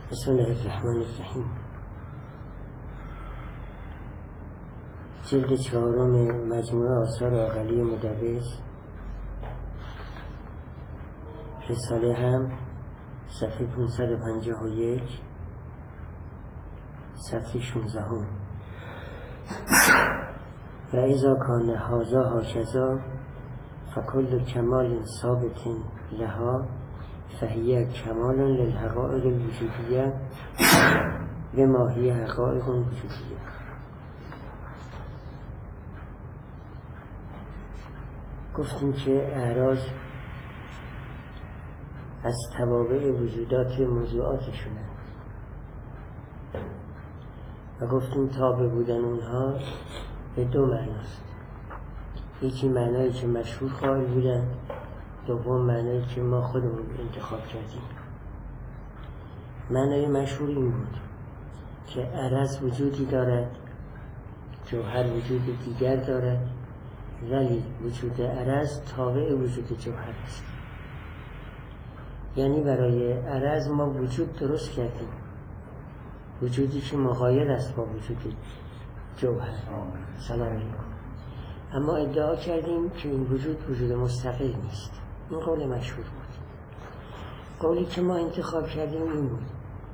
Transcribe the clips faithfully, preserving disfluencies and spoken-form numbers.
بسم الله الرحمن الرحیم. جلد چهارم مجموعه آثار عاقلی مدرس، رساله هم، صفحه پانصد و پنجاه و یک، صفحه شانزده. و اذا کان هذا هکذا فکل کمال ثابت لها فهی کمال للحقائق الوجودیه بما هی حقائق وجودیه. گفتیم که اعراض از توابع وجودات موضوعاتشونه و گفتیم تابع بودن اونها به دو معناست. یکی معنایی که مشهور قائل بودن، دوم معنایی که ما خودمون انتخاب کردیم. معنای مشهور این بود که عرض وجودی دارد، جوهر وجود دیگر دارد، ولی وجود عرض تابع وجود جوهر است. یعنی برای عرض ما وجود درست کردیم، وجودی که مغایر است با وجود جوهر. سلام علیکم. اما ادعا کردیم که این وجود وجود مستقل نیست. این قول مشهور بود. قولی که ما انتخاب کردیم این بود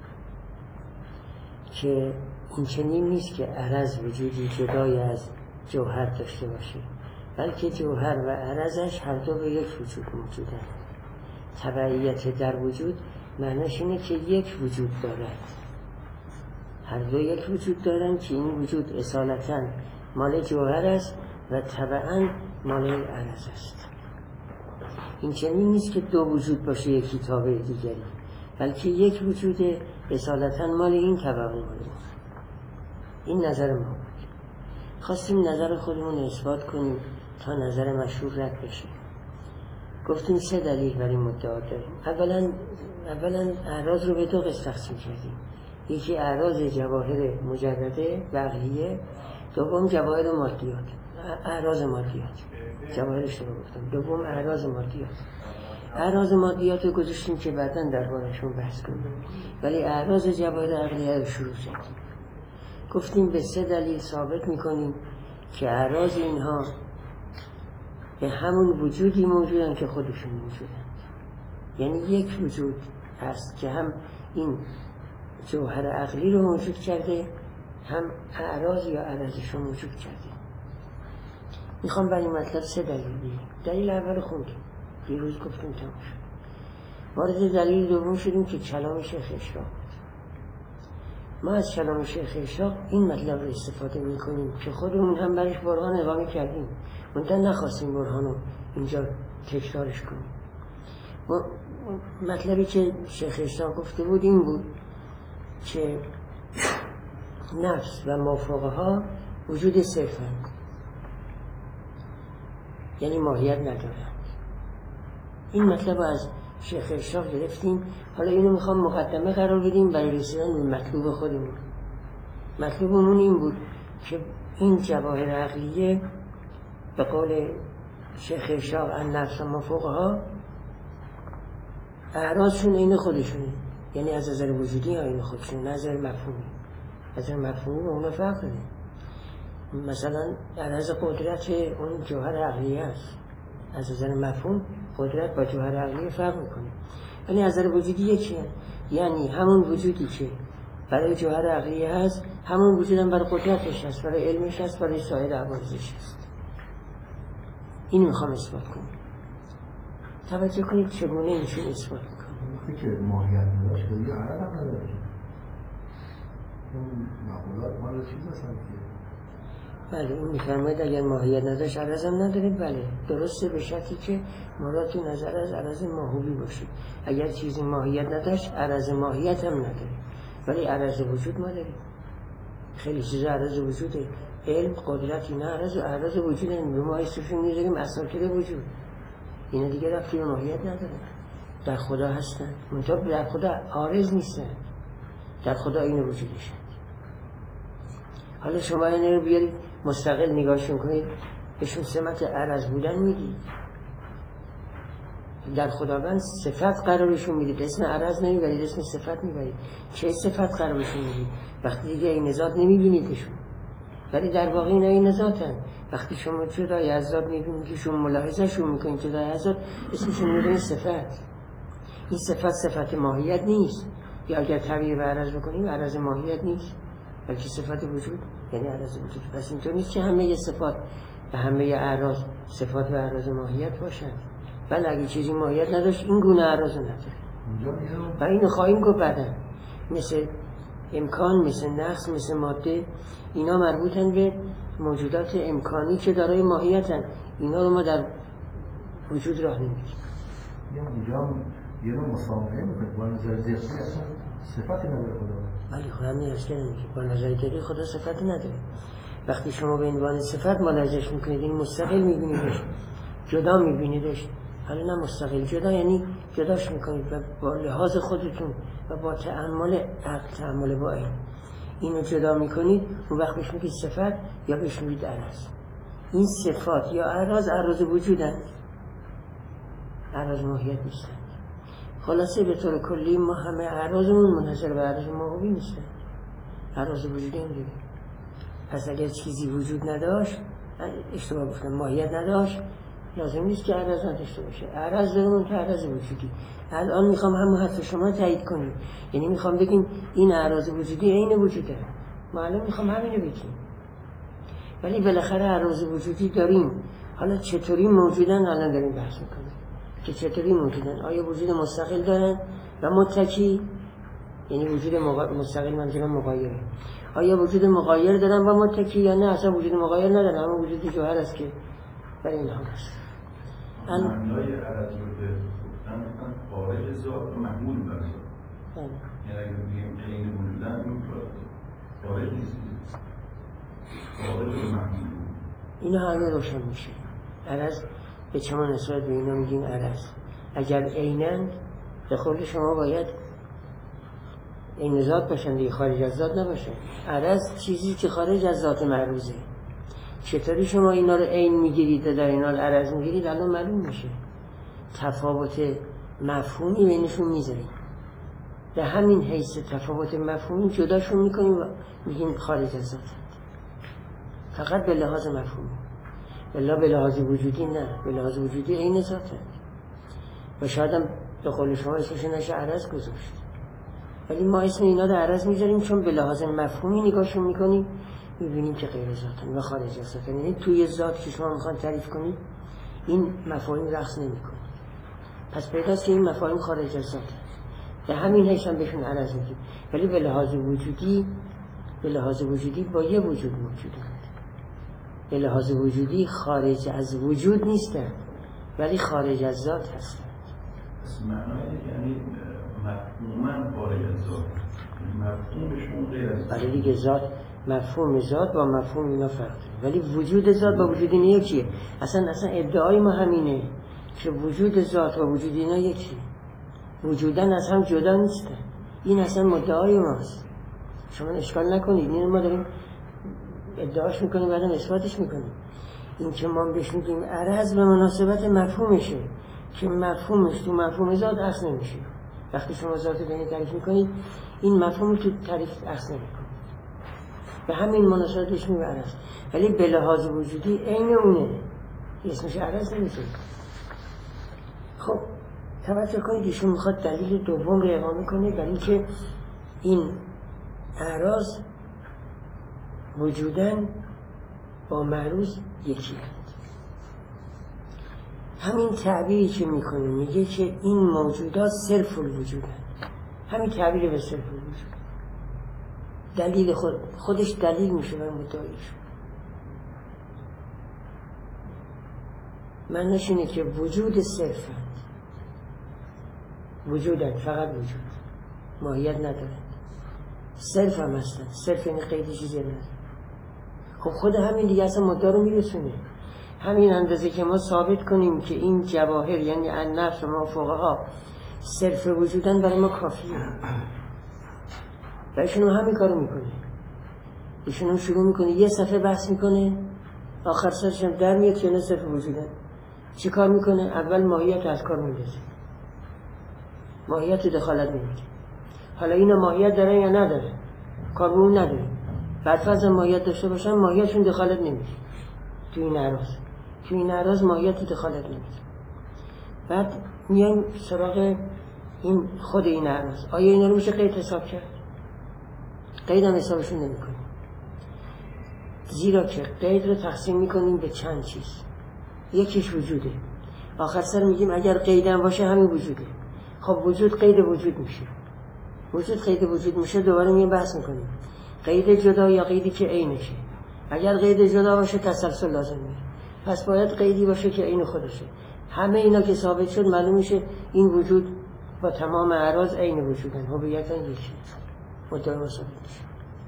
که این چنین نیست که عرض وجودی جدای از جوهر داشته باشه، بلکه جوهر و عرضش هر دو به یک وجود موجودند. تبعیت در وجود معنیش اینه که یک وجود دارد، هر دو یک وجود دارند که این وجود اصالتاً مال جوهر است و طبعاً مال عرض است. این چنین نیست که دو وجود باشه یکی تابع دیگری، بلکه یک وجود اصالتاً مال این طبع و مال اون. این نظر ما بود. خواستیم نظر خودمون اثبات کنیم تا نظر مشهور رد بشه. گفتیم سه دلیل برای مدعا داریم. اولا اولا اعراض رو به دو قسم تقسیم کردیم. یکی اعراض جواهر مجرده و عقلیه، دوم جواهر مادیات. اعراض مادیات جواهرش رو گفتم. دوم اعراض مادیات. اعراض مادیات رو گذاشتیم که بعداً درباره‌شون بحث کنیم، ولی اعراض جواهر عقلیه رو شروع کردیم. گفتیم به سه دلیل ثابت میکنیم که اعراض اینها به همون وجودی موجودن که خودشون موجودن. یعنی یک وجود هست که هم این جوهر عقلی رو موجود کرده، هم اعراض یا عرضش رو موجود کرده. میخوام برای مطلب سه دلیل بگیم. دلیل اول خوندیم، دیروز گفتیم تمام شد. وارد دلیل دوم شدیم که کلام شیخ اشراق. ما از کلام شیخ اشراق این مطلب رو استفاده میکنیم که خودمون هم برش برهان اقامه کردیم، منتها نخواستیم برهان رو اینجا تکرارش کنیم. مطلبی که شیخ اشراق گفته بود این بود که نفس و مافوقه ها وجود صرفند، یعنی ماهیت ندارند. این مطلب از شیخ اشراق گرفتیم. حالا اینو میخوام مقدمه قرار بدیم برای رسیدن به مطلوب خودمون. مطلوبمون این بود که این جواهر عقلیه به قول شیخ اشراق ان نفس و مافوقه ها اعراضشون این خودشونه، یعنی از نظر وجودی ها این خودشونه، نه از نظر مفهومی. از نظر مفهومی با اون فرق داره. مثلا عرض قدرت اون جوهر عقلیه است، از نظر مفهوم قدرت با جوهر عقلیه فرق میکنه، ولی از نظر وجودی یکیه. یعنی همون وجودی که برای جوهر عقلیه هست، همون وجود هم برای قدرتش هست، برای علمش هست، برای سایر عوارضش هست. این میخوام اثبات کنم. توجه کنید چگونه اینشون اثبات میکنم. وقتی که ماهیت نداشت که دیگه عرض هم نداشت، اون مقولات مال چیز هستن که بله اون میفرماید اگر ماهیت نداشت عرض هم نداره. بله درسته، به شرطی که مراد تو نظر از عرض ماهوی باشه. اگر چیزی ماهیت نداشت عرض ماهیت هم نداره، ولی عرض وجود ما داریم. خیلی چیزا عرض وجوده، علم، قدرت، اینا عرض عرض وجود این رو ما اسمشون میذاریم اساکر وجود. اینا دیگه رفتی به ماهیت نداره، در خدا هستن، منتها در خدا عارض نیستن، در خدا این وجودشن. حالا شما اینا رو بیارید مستقل نگاهشون کنید، بهشون سمت عرض بودن میدید، در خداوند صفت قرارشون میدید، اسم عرض نمیبرید، اسم صفت میبرید. چه صفت قرارشون میدید؟ وقتی دیگه این ذات نمیبینیدشون، ولی در واقع اینا این ذاتن. وقتی شما جدای از ذات میبینید که شما ملاحظه‌شون میکنید جدای از ذات، اسمشون میبرید صفت. این صفت صفت ماهیت نیست، یا اگر تعبیر به عرض بکنیم عرض ماهیت نیست، بلکه صفت وجود، یعنی عرض وجود. پس اینطور نیست که همه صفات و همه اعراض صفات و اعراض ماهیت باشند. بله اگه چیزی ماهیت نداشت این گونه اعراض نداره. و اینو خواهیم گفت بعدا. مثل امکان، مثل نقص، مثل ماده، اینا مربوطن به موجودات امکانی که دارای ماهیتن. اینا رو ما در وجود راه نمیدیم. اینجا یه نوع مسامحه میکنه با نظر دقیقی اصلا صفتی نداره خدا. ولی خدا نیست که نمیگه با نظر دقیقی خدا صفتی نداره. وقتی شما به عنوان صفت ملاحظه‌اش میکنید این مستقل میبینیدش، جدا میبینیدش. حالا نه مستقل، جدا یعنی جداش میکنید و با لحاظ خودتون و با تأمل عقل، تأمل با این اینو جدا میکنید، اون وقت بهش میگید صفت یا بهش میگید عرض. این صفات یا اعراض اعراض وجودن، اعراض ماهیت نیستن. خلاصه به طور کلی ما همه اعراضمون منحصر به اعراض ماهوی نیستن، اعراض وجودی هم دیگه. پس اگر چیزی وجود نداشت، اشتباه گفتم، ماهیت نداشت، لازم نیست که اعراض نداشته باشه. اعراض داریم که اعراض وجودی. الان میخوام همون حرف شما تایید کنیم، یعنی میخوام بگیم این اعراض وجودی عین وجوده. ما الان میخوام همینو بگیم، ولی بالاخره اعراض وجودی داریم. حالا چطوری موجودن الان داریم بحث میکنیم که چطوری موجودن. آیا وجود مستقل دارن و متکی، یعنی وجود مستقل منظورم مغایره، آیا وجود مغایر دارن و متکی یا نه اصلا وجود مغایر ندارن، اما وجود جوهر است که برای اینها هست. معنای عرض رو که گفتن خارج ذات و محمول بر ذات، یعنی اگر بگیم عین وجودن این خارج نیست، خارج و محمول. اینا همه روشن میشه. عرض به چما نسبت به اینا میگیم عرض. اگر عینن به خود شما باید عین ذات باشن دیگه، خارج از ذات نباشن. عرض چیزی که خارج از ذات معروضه. چطوری شما اینا رو عین میگیرید و در این حال عرض میگیرید الان معلوم میشه. تفاوت مفهومی بینشون میذاریم، به همین حیث تفاوت مفهومی جداشون میکنیم و میگیم خارج از ذات، فقط به لحاظ مفهومی. بلا به لحاظ وجودی نه، به لحاظ وجودی عین ذاته و شاید هم به قول شما اسمش نشه عرض گذاشت، ولی ما اسم اینا رو عرض میذاریم چون به لحاظ مفهومی نگاهشون میکنیم، میبینیم که غیر ذاتن و خارج از ذاتن. یعنی توی ذات که شما میخوان تعریف کنید این مفاهیم رقص نمیکنه، پس پیداست که این مفاهیم خارج از ذاتن، به همین حیث هم بهشون عرض میگیم. ولی به لحاظ وجودی، به لحاظ وجودی با یه وجود موجودند، به لحاظ وجودی خارج از وجود نیستند ولی خارج از ذات هستند. پس معنای یعنی مفهوماً خارج از ذات، مفهومشون غیر از ذات. برای دیگه ذات، مفهوم ذات با مفهوم اینا فرق داره، ولی وجود ذات با وجود اینا یکیه. اصلا اصلا ادعای ما همینه که وجود ذات و وجود اینا یکیه، وجودن از هم جدا نیستن. این اصلا مدعای ماست، شما اشکال نکنید. این ما داریم ادعاش میکنیم بعدم اثباتش میکنیم. این که ما بهش میگیم عرض به مناسبت مفهومشه که مفهومش تو مفهوم ذات اصل نمیشه. وقتی شما ذات رو دارید تعریف میکنید این مفهوم تو تعریف اصل نمیکنید، به همین مناسبت بهش میگیم عرض، ولی به لحاظ وجودی عین اونه، اسمش عرض نمیشه. خب توجه کنید ایشون میخواد دلیل دوم رو اقامه کنه، دلیل که این اعراض وجودن با معروض یکی هست. همین تعبیری که میکنه میگه که این موجودات صرف الوجودن، همین تعبیر به صرف الوجود دلیل خود خودش دلیل میشه بر مدعایشون. معنیش اینه که وجود صرف هست، وجودن، فقط وجود، ماهیت ندارن، صرف هم هستن. صرف این قید چیزی نداره. خب خود همین دیگه اصلا مدعا رو میرسونه. همین اندازه که ما ثابت کنیم که این جواهر یعنی النفس و ما فوقها صرف وجودن برای ما کافیه. و ایشون همین کارو میکنه. ایشون هم شروع میکنه یه صفحه بحث میکنه، آخر سرش هم در میاد که نه صرف وجودن، چی کار میکنه؟ اول ماهیت از کار میندازه، ماهیت دخالت نمیده. حالا اینا ماهیت دارن یا نداره؟ کارمون نداره. بعد فرض ماهیت داشته باشن ماهیتشون دخالت نمیده تو این اعراض، تو این اعراض ماهیت دخالت نمیده. بعد میایم سراغ این خود این اعراض. آیا اینا رو میشه قید حساب کرد؟ قید هم حسابشون نمی کنیم، زیرا که قید رو تقسیم میکنیم به چند چیز. یکیش وجوده، آخر سر میگیم اگر قید هم باشه همین وجوده. خب وجود قید وجود میشه، وجود قید وجود میشه، دوباره میایم بحث میکنیم قید جدا یا قیدی که عینشه. اگر قید جدا باشه تسلسل لازم میشه، پس باید قیدی باشه که عین خودشه. همه اینا که ثابت شد معلوم میشه این وجود با تمام اعراض عین وجودن، هویتن یکی، مدعا ثابت میشه.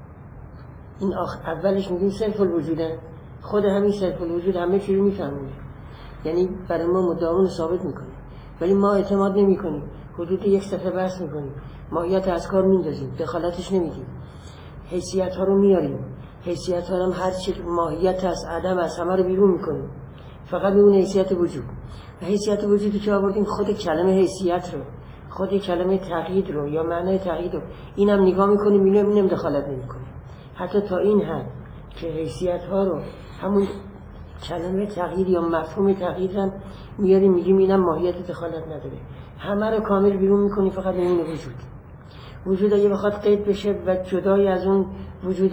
این آخ... اولش میگیم صرف الوجودن، خود همین صرف الوجود همه چی رو میفهمونه، یعنی برای ما مدعامون ثابت میکنه، ولی ما اعتماد نمیکنیم. حدود یک صفحه بحث میکنیم، ماهیت از کار میندازیم، دخالتش نمیدیم، حیثیت ها رو میاریم، حیثیت ها هم هر چی ماهیت از عدم از همه رو بیرون میکنیم، فقط میمونه حیثیت وجود. و حیثیت وجودی که آوردیم خود کلمه حیثیت رو، خود کلمه تقیید رو یا معنی تقیید رو اینم نگاه میکنیم، اینم اینم دخالت نمیکنیم. حتی تا این حد که حیثیت ها رو همون کلمه تقیید یا مفهوم تقیید هم میاریم میگیم اینم ماهیت دخالت نداره، همه رو کامل بیرون میکنیم، فقط نمونه وجود. وجود اگه بخواد قید بشه و جدای از اون وجود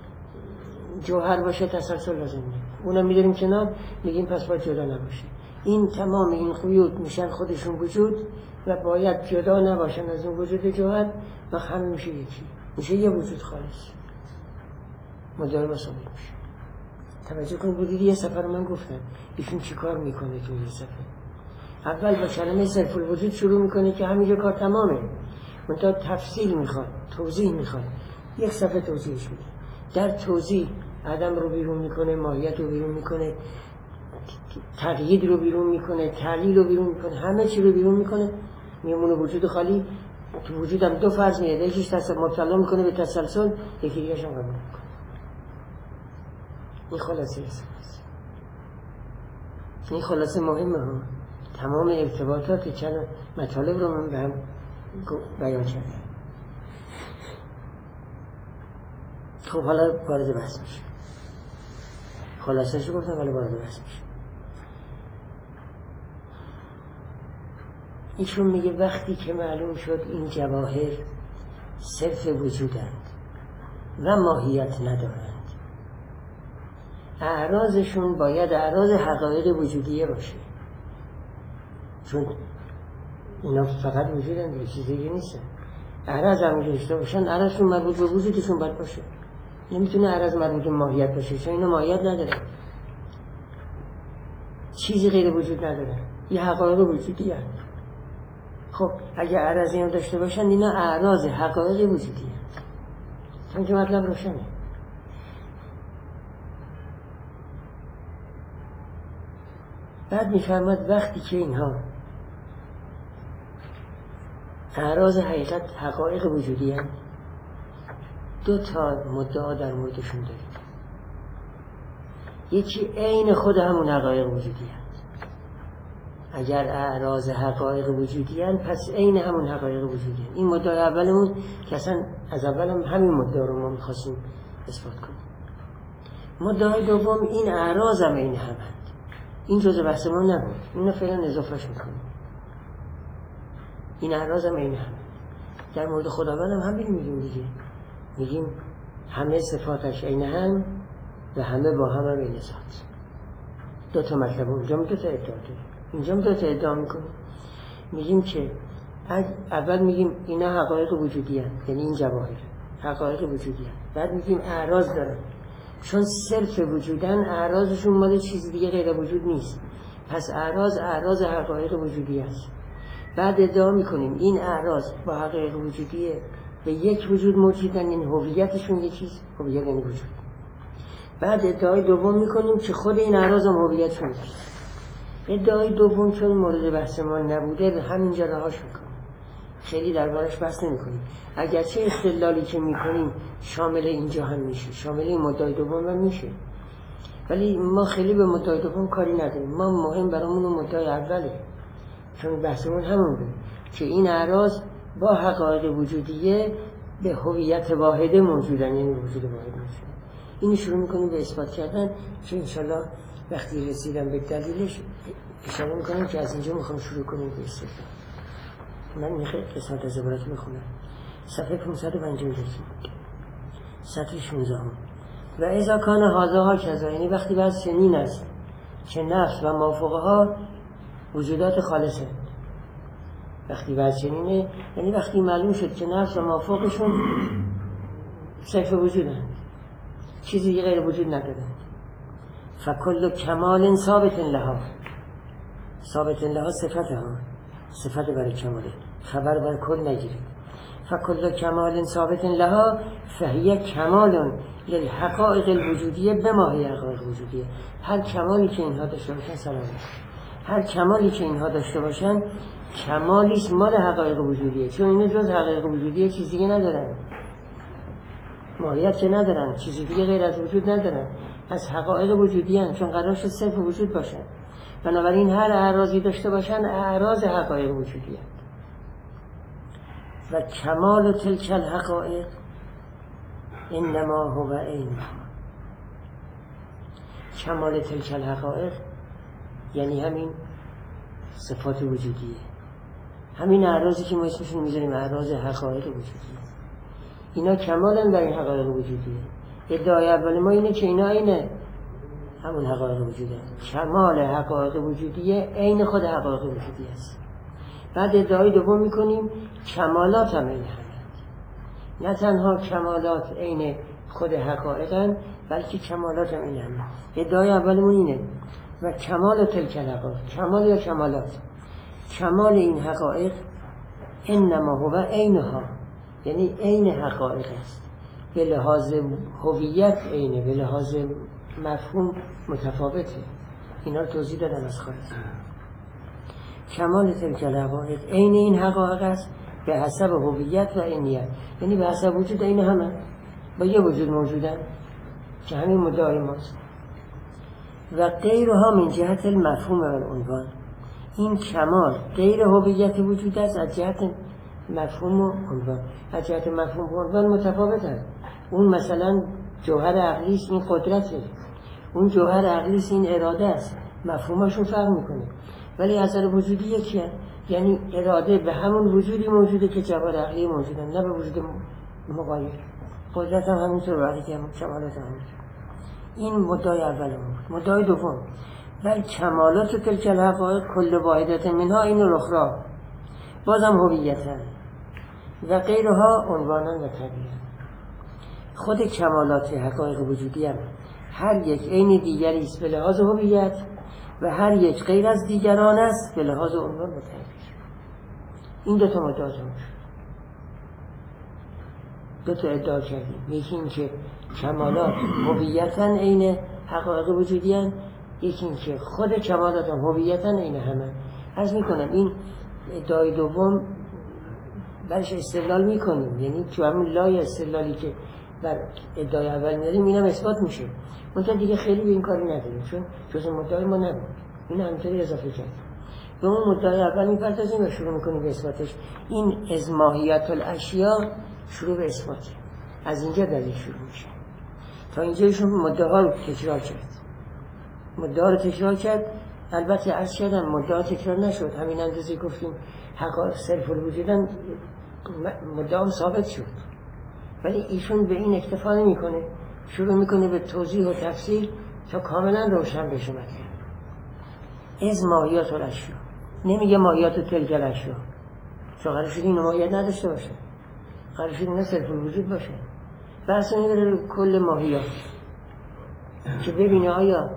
جوهر باشه تسلسل لازم میشه، اونم میداریم کنار، میگیم پس باید جدا نباشه. این تمام این قیود میشن خودشون وجود و باید جدا نباشن از اون وجود جوهر و همه میشه یکی، میشه یه وجود خالص، مدار مسابق میشه. توجه کن بودید یه سفر من گفتم ایشون چی کار میکنه تو یه سفر. اول با کلمه صرف الوجود شروع میکنه که همینجا کار تمامه، منتها تفصیل میخواد، توضیح میخواد، یک صفحه توضیحش میده. در توضیح عدم رو بیرون میکنه، ماهیت رو بیرون میکنه، تقیید رو بیرون میکنه، تعلیل رو بیرون میکنه، همه چی رو بیرون میکنه، میمونه وجود خالی. تو وجودم دو فرض میاد، یکیش مبتلا میکنه به تسلسل، یکی دیگه‌ش هم قبول میکنه. این خلاصه است. این خلاصه مهمه ها. تمام ارتباطات چند مطالب رو من به هم بیان کردم. خب حالا وارد بحث میشه. خلاصه شو گفتم، حالا وارد بحث میشه. ایشون میگه وقتی که معلوم شد این جواهر صرف وجودند و ماهیت ندارند، اعراضشون باید اعراض حقایق وجودیه باشه، چون اینا فقط وجودن دیگه، چیزی دیگه نیستن. اعراض همونجا داشته باشن، اعراضشون مربوط به وجودشون باید باشه، نمیتونه اعراض مربوط به ماهیت باشه، چون اینا ماهیت نداره، چیزی غیر وجود نداره، یه حقایق وجودی هست. خب اگه اعراضی هم داشته باشن اینا اعراض حقایق وجودی هست. چون که مطلب روشنه. بعد میفرماد وقتی که اینها اعراض حقیقت حقایق وجودی هست، دو تا مدعا در موردشون دارید. یکی عین خود همون حقایق وجودی هست. اگر اعراض حقایق وجودی هست پس عین همون حقایق وجودی هست. این مدعای اولمون که اصلا از اول هم همین مدعا رو ما میخواستیم اثبات کنیم. مدعای دوم این اعراض هم عین هم هست. این جزء بحث ما نبود، اینو فعلا اضافهش میکنیم. این اعراض هم عین هم. در مورد خداوند هم همین میگیم دیگه، میگیم همه صفاتش عین هم و همه با هم هم عین ذات. دو تا مطلب اونجا دو تا ادعا داریم، اینجا دو تا ادعا میکنیم. میگیم که اول میگیم اینا حقایق وجودی هست، یعنی این جواهر حقایق وجودی هست. بعد میگیم اعراض دارن، چون صرف وجودن اعراضشون مال چیز دیگه غیر وجود نیست، پس اعراض اعراض حقایق وجودی هست. بعد ادعا میکنیم این اعراض با حقایق وجودیه به یک وجود موجودن، این هویتشون یه چیز، هویت یعنی وجود. بعد ادعای دوم میکنیم که خود این اعراض هم هویتشون هست. ادعای دوم چون مورد بحث ما نبوده به همینجا رهاش میکنیم، خیلی دربارش بحث نمیکنیم. اگرچه استدلالی که میکنیم شامل اینجا هم میشه، شامل این مدعای دوم هم میشه، ولی ما خیلی به مدعای دوم کاری نداریم. ما مهم برامون مدعای اوله، چون بحثمون همون بود که این اعراض با حقایق وجودیه به هویت واحده موجودن، یعنی وجود واحد موجودن. این شروع میکنیم به اثبات کردن که انشالله وقتی رسیدم به دلیلش اشاره میکنم که از اینجا میخوام شروع کنیم به استدلال. من میخوام قسمت از عبارت میخونم. صفحه پانصد و پنجاه و یک سطر شانزده. و اذا کان هذا ها کذا، یعنی وقتی بعد چنین است که نفس و مافوقها وجودات خالصه. وقتی بعد چنینه یعنی وقتی معلوم شد که نفس و مافوقشون صرف وجودن، چیزی غیر وجود ندارن. فکل کمال ثابت لها، ثابت لها صفتها، صفت برای کماله، خبر بر کل نگیرید. فکل کمال ثابت لها فهی کمال للحقائق الوجودیه بماهی حقائق وجودیه. هر کمالی که اینها داشته باشن سلام است. هر کمالی که اینها داشته باشن کمالیش مال حقایق وجودیه، چون اینه جز حقایق وجودیه چیزی دیگه ندارن، ماهیت که ندارن، چیزی دیگه غیر از وجود ندارن، از حقایق وجودی هستند، چون قرار شد صرف وجود باشن. بنابراین هر اعراضی داشته باشن اعراض حقایق وجودی هستند. و کمال تلک الحقائق انما هو عین. کمال تلک الحقائق یعنی همین صفات وجودیه، همین اعراضی که ما اسمشون میذاریم اعراض حقایق وجودیه. اینا کمالن در این حقایق وجودیه. ادعای اول ما اینه که اینا اینه همون حقایق وجودیه. کمال حقایق وجودیه عین خود حقایق وجودی است. بعد ادعای دوم میکنیم کمالات هم این همند. نه تنها کمالات عین خود حقایقن، بلکه کمالات هم این همند. ادعای اولمون اینه و کمال تلک الحقایق، کمال یا کمالات، کمال این حقایق انما هو عینها، یعنی عین حقایق است. به لحاظ هویت عینه، به لحاظ مفهوم متفاوته. اینا رو توضیح دادم از خارج. کمال تلک الحقایق عین این حقایق است به حسب هویت و عینیت، یعنی به حسب وجود عین همه، با یه وجود موجودن که همین مدعای ماست. و غیرها من جهت المفهوم و العنوان، این کمال غیر هویت وجود است از جهت مفهوم و عنوان. از جهت مفهوم و عنوان متفاوت است. اون مثلا جوهر عقلیست، این قدرته. اون جوهر عقلیست، این اراده است. مفهومشون فرق میکنه، ولی اثر وجودی یکیه. یعنی اراده به همون وجودی موجوده که جوهر عقلی موجوده، نه به وجود مغایر. قدرت هم همینطور، وقتی که کمالات همینطور. این مدعای اول بود. مدعای دوم بل کمالات تلک الحقایق کل واحدت منها این الاخری، بازم هویتن و غیرها عنوانا و طبیعه. خود کمالات حقایق وجودی هم هر یک عین دیگری است به لحاظ هویت و هر یک غیر از دیگران است به لحاظ عنوان و تعبیر. این دو تا مدعا شد. دو تا ادعا کردیم. یکی این که کمالات هویتن عین حقایق وجودی هستند، یکی این که خود کمالات هم هویتن عین همه. عرض میکنم این ادعای دوم برش استدلال میکنیم، یعنی تو همون لای استدلالی که بر ادعای اول میاریم اینم اثبات میشه. منتها دیگه خیلی به این کاری نداریم، چون جز مدعای ما نبود. این همینطوری اضافه کرد. به اون مدعای اول میپردازیم و شروع میکنیم به اثباتش. این از ماهیت الاشیاء شروع به اثبات، از اینجا دلیل شروع میشه. تا اینجا ایشون مدعا رو تکرار کرد، مدعا رو تکرار کرد. البته عرض کردم مدعا تکرار نشد، همین اندازه گفتیم حقایق صرف الوجودن، مدعا ثابت شد. ولی ایشون به این اکتفا نمیکنه، شروع میکنه به توضیح و تفسیر تا کاملا روشن بشه مطلب. از ماهیات الاشیاء، نمیگه ماهیات تلک الاشیاء، چون قرار شد این ماهیت نداشته باشه، قرار شد اینا صرف الوجود باشه. بحث میبره کل ماهیات که ببینه آیا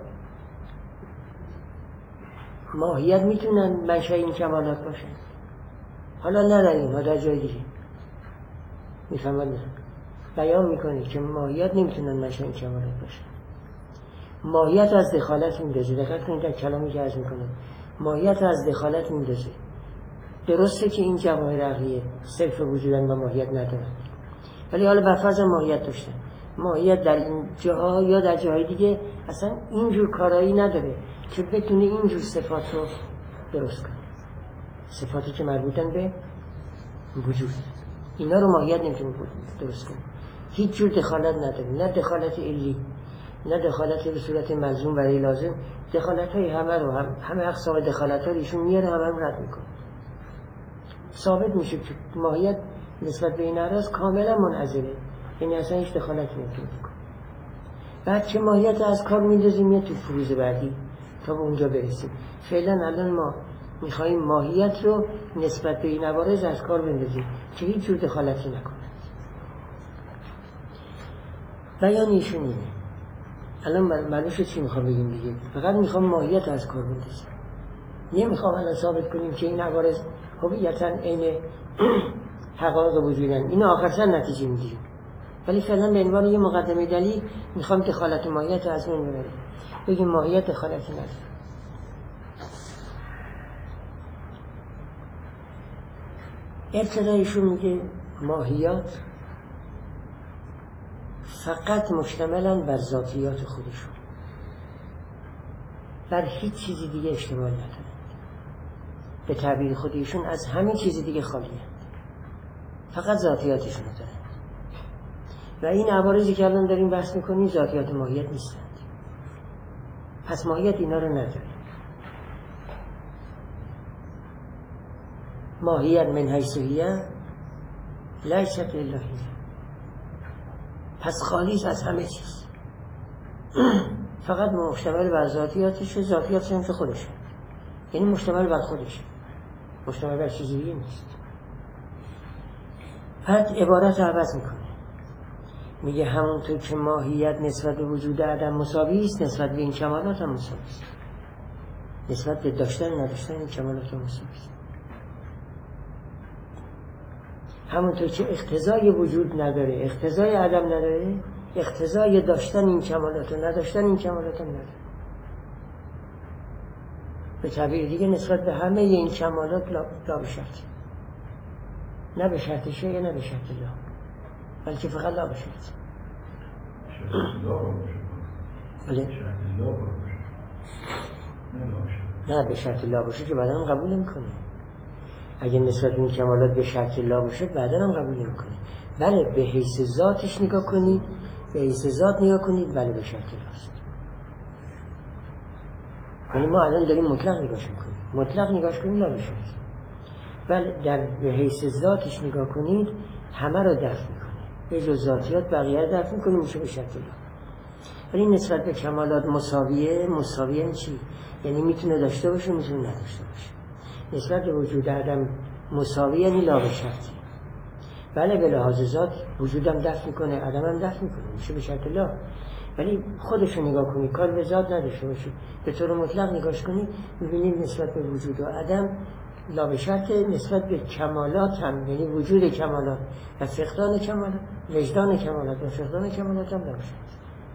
ماهیت میتونن منشأ این کمالات باشن. حالا نداریم، ها در جای دیگه میفهمن نه بیان میکنه که ماهیت نمیتونن منشأ این کمالات باشن. ماهیت از دخالت میندازه. دقت کنید در کلامی که عرض میکنه ماهیت از دخالت میندازه. درسته که این جواهر عقلیه صرف وجودن و ماهیت ندارن، ولی حالا بفرض ماهیت داشتن، ماهیت در این جاها یا در جاهای دیگه اصلا اینجور کارایی نداره که بتونه اینجور صفات رو درست کنه. صفاتی که مربوطن به وجود، اینا رو ماهیت نمیتونه درست کنه. هیچ جور دخالت نداره، نه دخالت علی، نه دخالت به صورت ملزوم برای لازم. دخالت های همه رو هم همه اقسام دخالت ها ایشون میاره، همه رو رد میکنه. ثابت میشه که ماهیت نسبت به این اعراض کاملا منعزله، یعنی اصلا هیچ دخالتی نمیتونه کنه. بعد که ماهیت از کار میندازیم میاد تو فروز بعدی تا به اونجا برسیم. فعلا الان ما میخواییم ماهیت رو نسبت به این عوارض از کار بندازیم که هیچ جور دخالتی نکنه. بیان ایشون اینه. الان معلوم شد چی میخوام بگیم دیگه. فقط میخوام ماهیت از کار بندازیم، نمیخوام الان ثابت کنیم که این عوارض هویتاً عین حقایق وجودن. این آخر سر نتیجه میدیم، ولی فعلا به عنوان یه مقدمه دلیل میخوام دخالت ماهیت از اون ببریم، بگیم ماهیت دخالتی نداره. ابتدایشون میگه ماهیات فقط مشتملن بر ذاتیات خودشون، بر هیچ چیزی دیگه اشتمال ندارن. به تعبیر خودشون از همین چیز دیگه خالیه، فقط ذاتیاتشون رو دارن. و این عوارضی که الان داریم بحث میکنیم ذاتیات ماهیت نیستند. پس ماهیت اینا رو نداره. ماهیت من حیث هی لیست الا هی، پس خالیش از همه چیز، فقط مشتمل بر ذاتیاتشه. ذاتیاتش هم که خودشه، یعنی مشتمل بر خودشه، مشتمل بر چیزی دیگه نیست. بعد عبارت عوض میکنه، میگه همونطور که ماهیت نسبت به وجود عدم مساوی است، نسبت به این کمالات هم مساوی است. نسبت به داشتن نداشتن این کمالات هم مساوی است. همونطور که اقتضای وجود نداره، اقتضای عدم نداره، اقتضای داشتن این کمالات و نداشتن این کمالات هم نداره. به تعبیر دیگه نسبت به همه این کمالات لا, لا به شرط، نه به شرط شیء نه به شرط لا، بلکه فقط لا به شرط. بله؟ نه به شرط لا باشه که بعدا هم قبول نمی‌کنه. اگه نسبت این کمالات به شرط لا باشه بعدا هم قبول نمی‌کنه. بله به حیث ذاتش نگاه کنید، به حیث ذات نگاه کنید، بله به شرط لاست. یعنی ما الان داریم مطلق نگاش میکنیم، مطلق نگاش کنید لا به شرط. بله در به حیث ذاتش نگاه کنید همه رو دفع میکنه، به جز ذاتیات بقیه رو دفع میکنه، میشه به شرط لا. ولی نسبت به کمالات مساویه. مساویه چی؟ یعنی میتونه داشته باشه میتونه نداشته باشه. نسبت به وجود عدم مساویه، یعنی لا به شرطی. بله به لحاظ ذات وجودم دفع میکنه، عدمم دفع میکنه، میشه به شرط لا. ولی خودشو نگاه کنید، کار به ذات نداشته باشید، به طور مطلق نگاش کنید، میبینید نسبت به وجود و عدم لا به شرط. نسبت به کمالات هم، یعنی وجود کمالات و فقدان کمالات، وجدان کمالات و فقدان کمالات هم لا به شرط.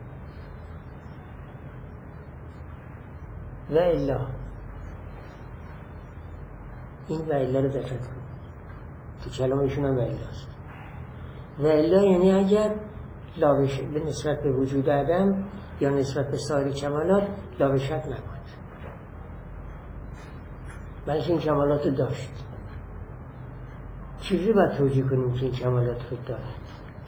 و الا، این و الا رو دقت کنید، تو کلام ایشون هم و الاست. و الا یعنی اگر لا به نسبت به وجود عدم یا نسبت به سایر کمالات لا به شرط نبود، بلکه این کمالات رو داشت. چیزی باید توجیه کنیم که این کمالات رو دارد؟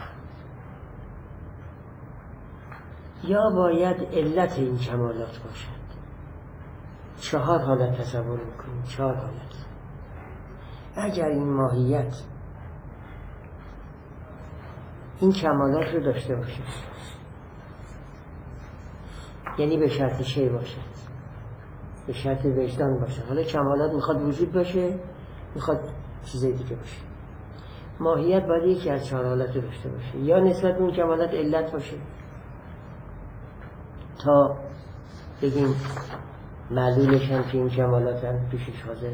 یا باید علت این کمالات باشد. چهار حالت تصور میکنیم، چهار حالت. اگر این ماهیت این کمالات رو داشته باشه، یعنی به شرط شی باشه، به شرط وجدان باشه. حالا کمالات میخواد وجود باشه، میخواد چیزای دیگه باشه. ماهیت باید یکی از چهار حالت رو داشته باشه. یا نسبت به اون کمالات علت باشه تا بگیم معلولش هم که این کمالات هم پیشش حاضر،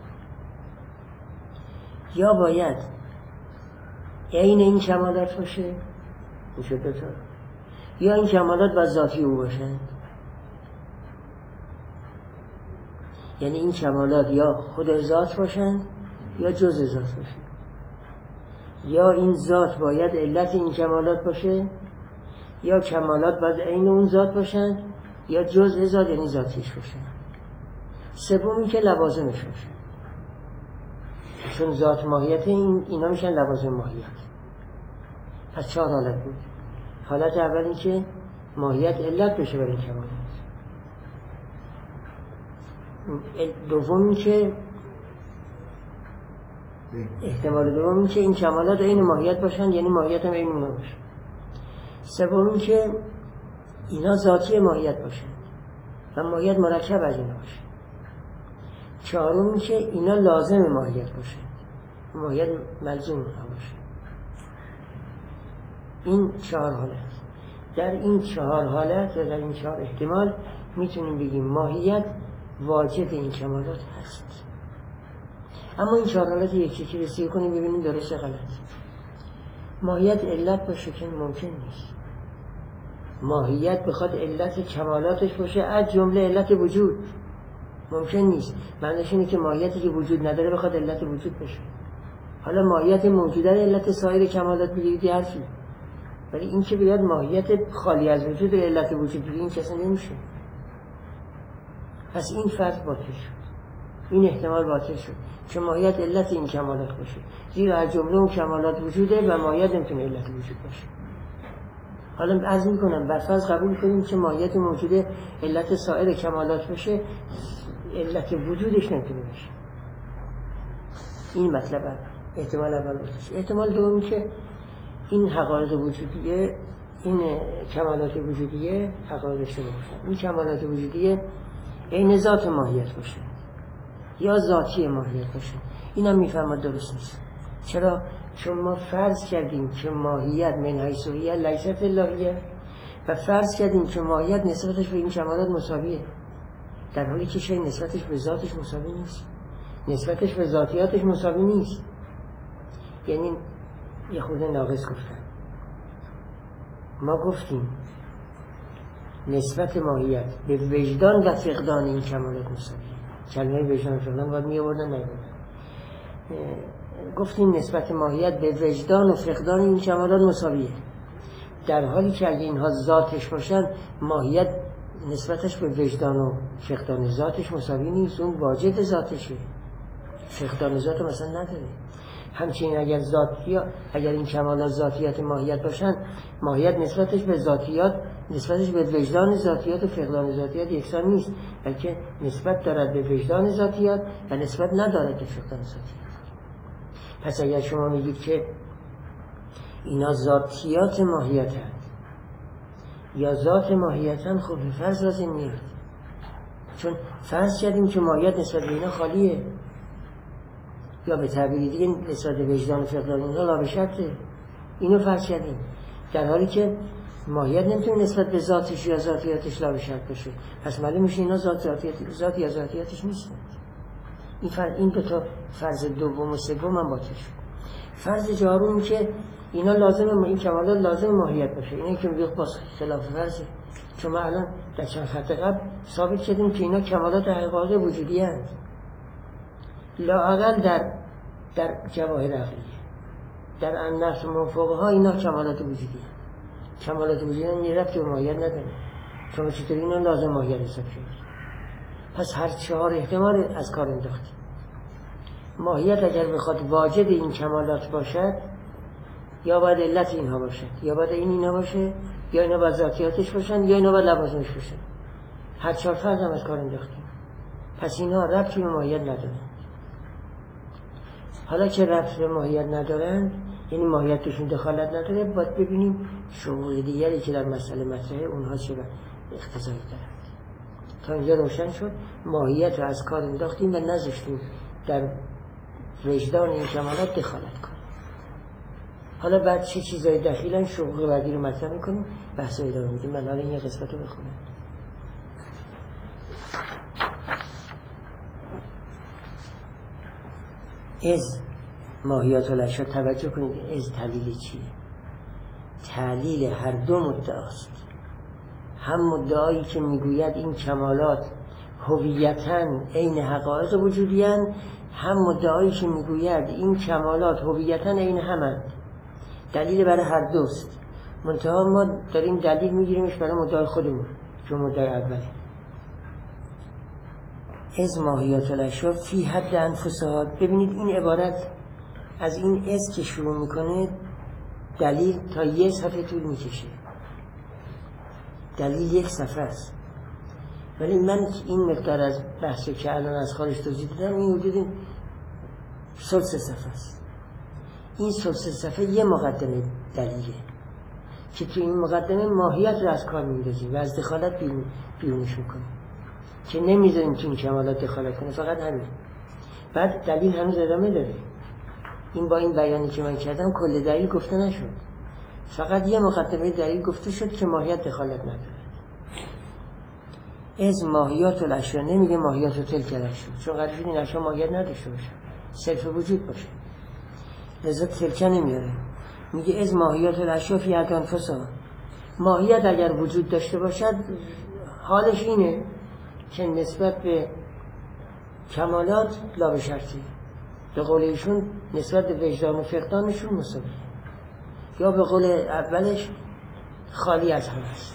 یا باید عین این کمالات باشه، میشه دوتا، یا این کمالات باید ذاتی او باشن. یعنی این کمالات یا خود ذات باشن یا جزء ذات باشن. یا این ذات باید علت این کمالات باشه یا کمالات باید عین اون ذات باشن یا جزء ذات یعنی ذاتیش باشن. سومی که لوازمش باشن، چون ذات ماهیت این اینا میشن لوازم ماهیت. پس چهار حالت بود. حالت اول این که ماهیت علت بشه برای این کمالات. دومی که احتمال دومی که این کمالات عین ماهیت باشن یعنی ماهیت هم عین اونا باشه. سومی که اینا ذاتی ماهیت باشن و ماهیت مرکب از اینا باشه. چهارمی که اینا لازم ماهیت باشه، ماهیت ملزوم اونا باشه. این چهار حالت. در این چهار حالت و در این چهار احتمال میتونیم بگیم ماهیت واجب این کمالات هست. اما این چهار حالت یکی یکی رسیدگی کنیم ببینیم درست غلط. ماهیت علت باشه که ممکن نیست. ماهیت بخواد علت کمالاتش باشه از جمله علت وجود ممکن نیست. معنیش اینه که ماهیتی که وجود نداره بخواد علت وجود باشه. حالا ماهیت موجوده علت سایر کمالات بگیرید حرفی، ولی این که بیاد ماهیت خالی از وجود علت وجود بگیرید این کسی نمیشه. پس این فرض باطل شد، این احتمال باطل شد که ماهیت علت این کمالات باشه، زیرا از جمله اون کمالات وجوده و ماهیت نمیتونه علت وجود باشه. حالا عرض میکنم بر فرض قبول کنیم که ماهیت موجوده علت سایر کمالات باشه، علت وجودش نمیتونه باشه. این مطلب احتمال اول باشه. احتمال دوم که این حقایق وجودیه، این کمالات وجودیه حقایقش نباشه. این کمالات وجودیه عین ذات ماهیت باشه یا ذاتی ماهیت باشه. اینا میفهمد درست نیست. چرا؟ چون ما فرض کردیم که ماهیت من حیث هی لیست الهیه و فرض کردیم که ماهیت نسبتش به این کمالات مساویه، در حالی که شیء نسبتش به ذاتش مساوی نیست، نسبتش به ذاتیاتش مساوی نیست. یعنی یه خود ناقص گفتن. ما گفتیم نسبت ماهیت به وجدان و فقدان این کمالات مساویه. کلمه وجدان و فقدان باید می آوردن نیاوردن. گفتیم نسبت ماهیت به وجدان و فقدان این کمالات مساویه، در حالی که اگه اینها ذاتش باشن ماهیت نسبتش به وجدان و فقدان ذاتش مساوی نیست. اون واجد ذاتشه، فقدان ذات مثلا نداره. همچنین اگر ذاتیات اگر این کمالات ذاتیات ماهیت باشن، ماهیت نسبتش به ذاتیات نسبتش به وجدان ذاتیات و فقدان ذاتیات یکسان نیست، بلکه نسبت دارد به وجدان ذاتیات و نسبت ندارد به فقدان ذاتیات. پس اگر شما میگید که اینا ذاتیات ماهیت هست یا ذات ماهیت هست، خب فرض لازم میاد، چون فرض کردیم که ماهیت نسبت به اینا خالیه، یا به تعبیری دیگه نسبت به وجدان و فقدان اینا لا به شرطه. اینو فرض کردیم، در حالی که ماهیت نمیتونه نسبت به ذاتش یا ذاتیاتش لا به شرط باشه. پس معلوم میشه اینا ذات ذاتیات ذات یا ذاتیاتش نیستن. این فرض این دو تا فرض دوم و سوم هم باطل شد. فرض چهارم که اینا لازم این کمالات لازم ماهیت باشه، اینه که میگه باز خلاف فرضه، چون ما الان در چند خط قبل ثابت کردیم که اینا کمالات حقایق وجودی هست، لااقل در در جواهر عقلیه، در النفس و فوقها اینا کمالات وجودی هست. کمالات وجودی هست ربطی به ماهیت نداره، شما چطوری اینا لازم ماهیت حساب شد؟ پس هر چهار احتمال از کار انداختیم. ماهیت اگر بخواد واجد این کمالات باشد، یا باید علت اینها باشد، یا باید این اینا باشه، یا اینا باید ذاتیاتش باشن، یا اینا باید لوازمش باشن. هر چهار فرض هم از کار انداختیم. پس اینا ربطی به ماهیت ندارن. حالا که ربط به ماهیت ندارن، یعنی ماهیت توشون دخالت نداره، باید ببینیم شروط دیگری که در مسئله مطرحه اونها چه اقتضایی دارن. تا اینجا روشن شد ماهیت رو از کار انداختیم و نذاشتیم در وجدان این کمالات دخالت کنیم. حالا بعد چه چیزایی دخیلن شروط بعدی رو مطرح میکنیم، بحث رو ادامه میدیم. من حالا این قسمت رو بخونم. از ماهیات الاشیا توجه کنید، از تعلیل چیه؟ تعلیل هر دو مدعاست. هم مدعایی که میگوید این کمالات هویتاً عین حقایق وجودی اند، هم مدعایی که میگوید این کمالات هویتاً عین همند. دلیل برای هر دوست. منتها ما داریم دلیل میگیریمش برای مدعای خودمون که مدعای اولی. از ماهیات الاشیا فی حد انفسها. ببینید این عبارت از این از که شروع میکنه دلیل تا یک صفحه طول میکشه. دلیل یک صفحه است، ولی من این مقدار از بحثی که الان از خارج توضیح دادم این حدود ثلث صفحه است. این ثلث صفحه یه مقدمه دلیله که تو این مقدمه ماهیت رو از کار میندازیم و از دخالت بیرون بیرونش میکنیم که نمیذاریم تو این کمالات دخالت کنه، فقط همین. بعد دلیل هنوز ادامه داره. این با این بیانی که من کردم کل دلیل گفته نشد، فقط یه مقدمه دلیل گفته شد که ماهیت دخالت نداره. از ماهیات الاشیا نمیگه ماهیات تلک الاشیا، چون قرار شد این اشیا ماهیت نداشته باشه، صرف وجود باشه، لذا تلک نمیاره. میگه از ماهیات الاشیا فی حد انفسها. ماهیت اگر وجود داشته باشد حالش اینه که نسبت به کمالات لا به شرطی، به قول ایشون نسبت به وجدان و فقدانشون مساوی، یا به قول اولش خالی از هم است.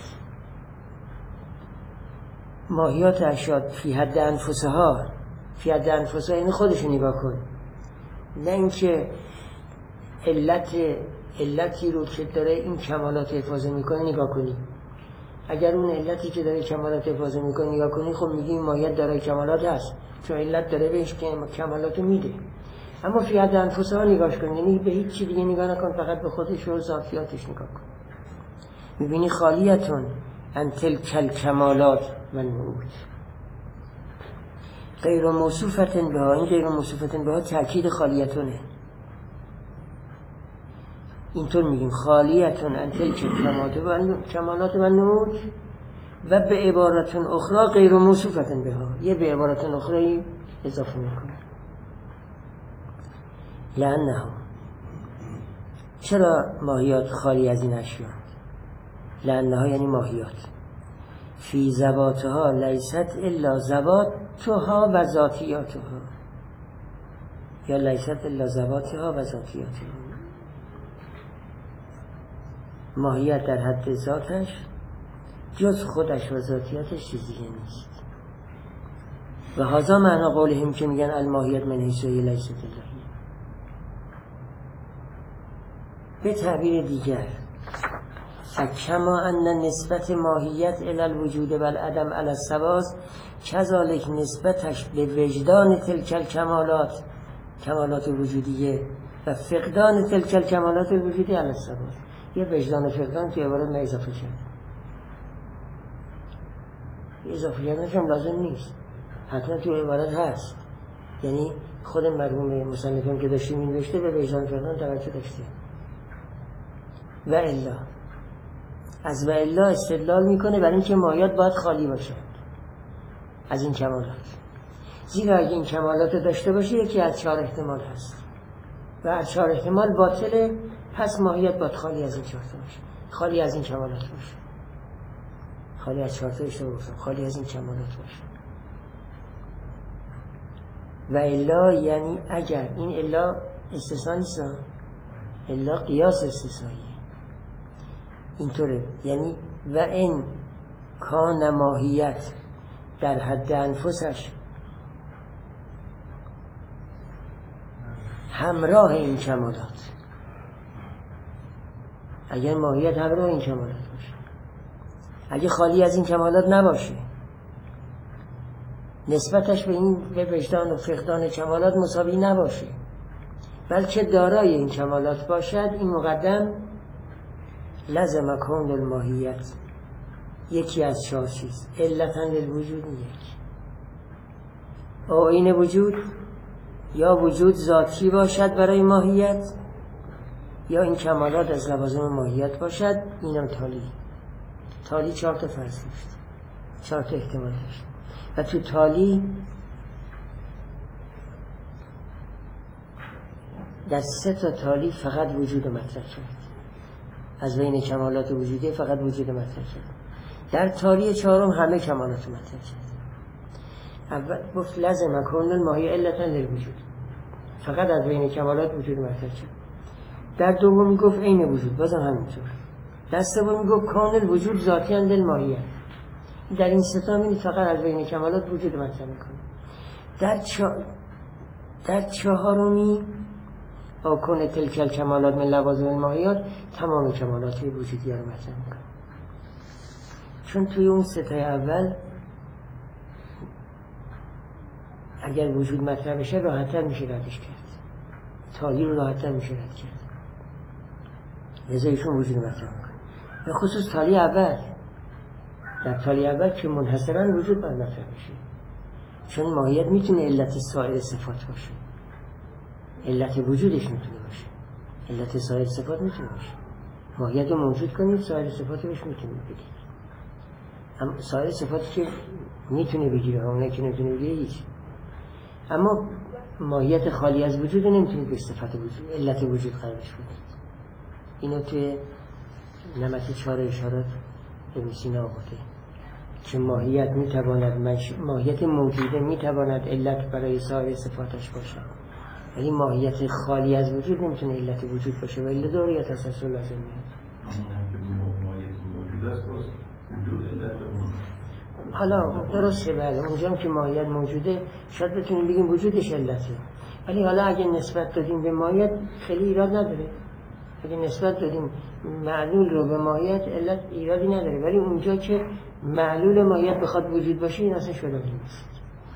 ماهیات اشیا فی حد انفسها، فی حد انفسها یعنی خودشو نگاه کن، نه اینکه علت علتی رو که داره این کمالات حفاظه میکنه نگاه کنی. اگر اون علتی که داره کمالات حفاظه میکنه نگاه کنی، خب میگی ماهیت داره کمالات هست، چون علت داره بهش که کمالاتو میده. اما فی حد انفسها نگاهش کن، یعنی به هیچ چی دیگه نگاه نکن، فقط به خودش و ذاتیاتش نگاه کن. میبینی خالیتون ان تلک الکمالات منعوت غیر موصوفت بها. این غیر موصوفت بها تأکید خالیتونه. اینطور میگیم خالیتون ان تلک الکمالات منعوت و به عبارت اخرى غیر موصوفت بها. یه به عبارت اخرى اضافه میکنه. لعنه. چرا ماهیات خالی از این اشیا؟ لعنه یعنی ماهیات فی ذواتها لیست الا ذواتها و ذاتیاتها، یا لیست الا ذواتها و ذاتیاتها. ماهیت در حد ذاتش جز خودش و ذاتیاتش چیزی نیست. و هذا معنی قولهم که میگن الماهیت من حیث هی لیست الهی. به تعبیر دیگر فکما ان نسبت ماهیت الی الوجود و العدم علی السواس کذالک نسبتش به وجدان تلک الکمالات، کمالات وجودیه، و فقدان تلک الکمالات الوجودی علی السواس. یه وجدان و فقدان که عبارت ما اضافه شد، اضافه کردنش هم لازم نیست، حتما تو عبارت هست. یعنی خود مرحوم مصنفان که داشتیم این نوشته به وجدان و فقدان توجه داشته. و الا از و الا استدلال میکنه برای اینکه ماهیت باید خالی باشه از این کمالات، زیرا اگه این کمالات داشته باشه یکی از چهار احتمال هست و از چهار احتمال باطله، پس ماهیت باید خالی از این چهار باشه، خالی از این کمالات باشه، خالی از چهار تا اشتباه گفتم، خالی از این کمالات باشه. و الا یعنی اگر، این الا استثناء نیست، الا قیاس استثنایی اینطوره، یعنی و این کان ماهیت در حد انفسش همراه این کمالات، اگر ماهیت همراه این کمالات باشه، اگه خالی از این کمالات نباشه، نسبتش به این به وجدان و فقدان کمالات مساوی نباشه، بلکه دارای این کمالات باشد، این مقدم لازم کون الماهیت یکی از چهار چیز علتا للوجود، یک آیین وجود، یا وجود ذاتی باشد برای ماهیت، یا این کمالات از لوازم ماهیت باشد. اینم تالی تالی چهار تا فرض داشت، چهار تا احتمال داشت، و تو تالی در سه تا تالی فقط وجود مطرح کرد، از بین کمالات وجودی فقط وجود مطرح کرد. در تالی چهارم همه کمالات مطرح کرد. اول گفت لازم کون الماهیت علتا للوجود، فقط از بین کمالات وجود مطرح کرد. در دوم گفت عین وجود، بازم همینطور، دست سوم میگه کامل وجود ذاتی اند ماهیت. در این ستا می فقط از بین کمالات وجود مطرح میکنه. در چا... در چهارمی او کن تلک کمالات من لوازم الماهیات تمام کمالات وجودی رو مطرح میکنه. چون توی اون ستای اول اگر وجود مطرح بشه راحت‌تر میشه ردش کرد، تالی رو راحت‌تر میشه رد کرد، لذا ایشون وجود مطرح میکنه. به خصوص تالی اول، در تالی اول که منحصراً وجود باید مطرح بشه، چون ماهیت میتونه علت سایر صفات باشه، علت وجودش میتونه باشه، علت سایر صفات میتونه باشه. ماهیت رو موجود کنید، سایر صفات بهش میتونید بگید. اما سایر صفاتی که میتونه بگیره، اونه که نمیتونه بگیره هیچ. اما ماهیت خالی از وجود نمیتونید به صفت وجود، علت وجود قرارش بدید. اینو توی نمت چهار اشارات ابن سینا آورده که ماهیت میتواند منش... ماهیت موجوده میتواند علت برای سایر صفاتش باشه، ولی ماهیت خالی از وجود نمیتونه علت وجود باشه و الا دور یا تسلسل لازم میاد. حالا درسته بله، اونجا که ماهیت موجوده شاید بتونیم بگیم وجودش علته، ولی حالا اگه نسبت دادیم به ماهیت خیلی ایراد نداره. اگه نسبت دادیم معلول رو به ماهیت علت ایرادی نداره، ولی اونجا که معلول ماهیت بخواد وجود باشه این اصلا شده نیست.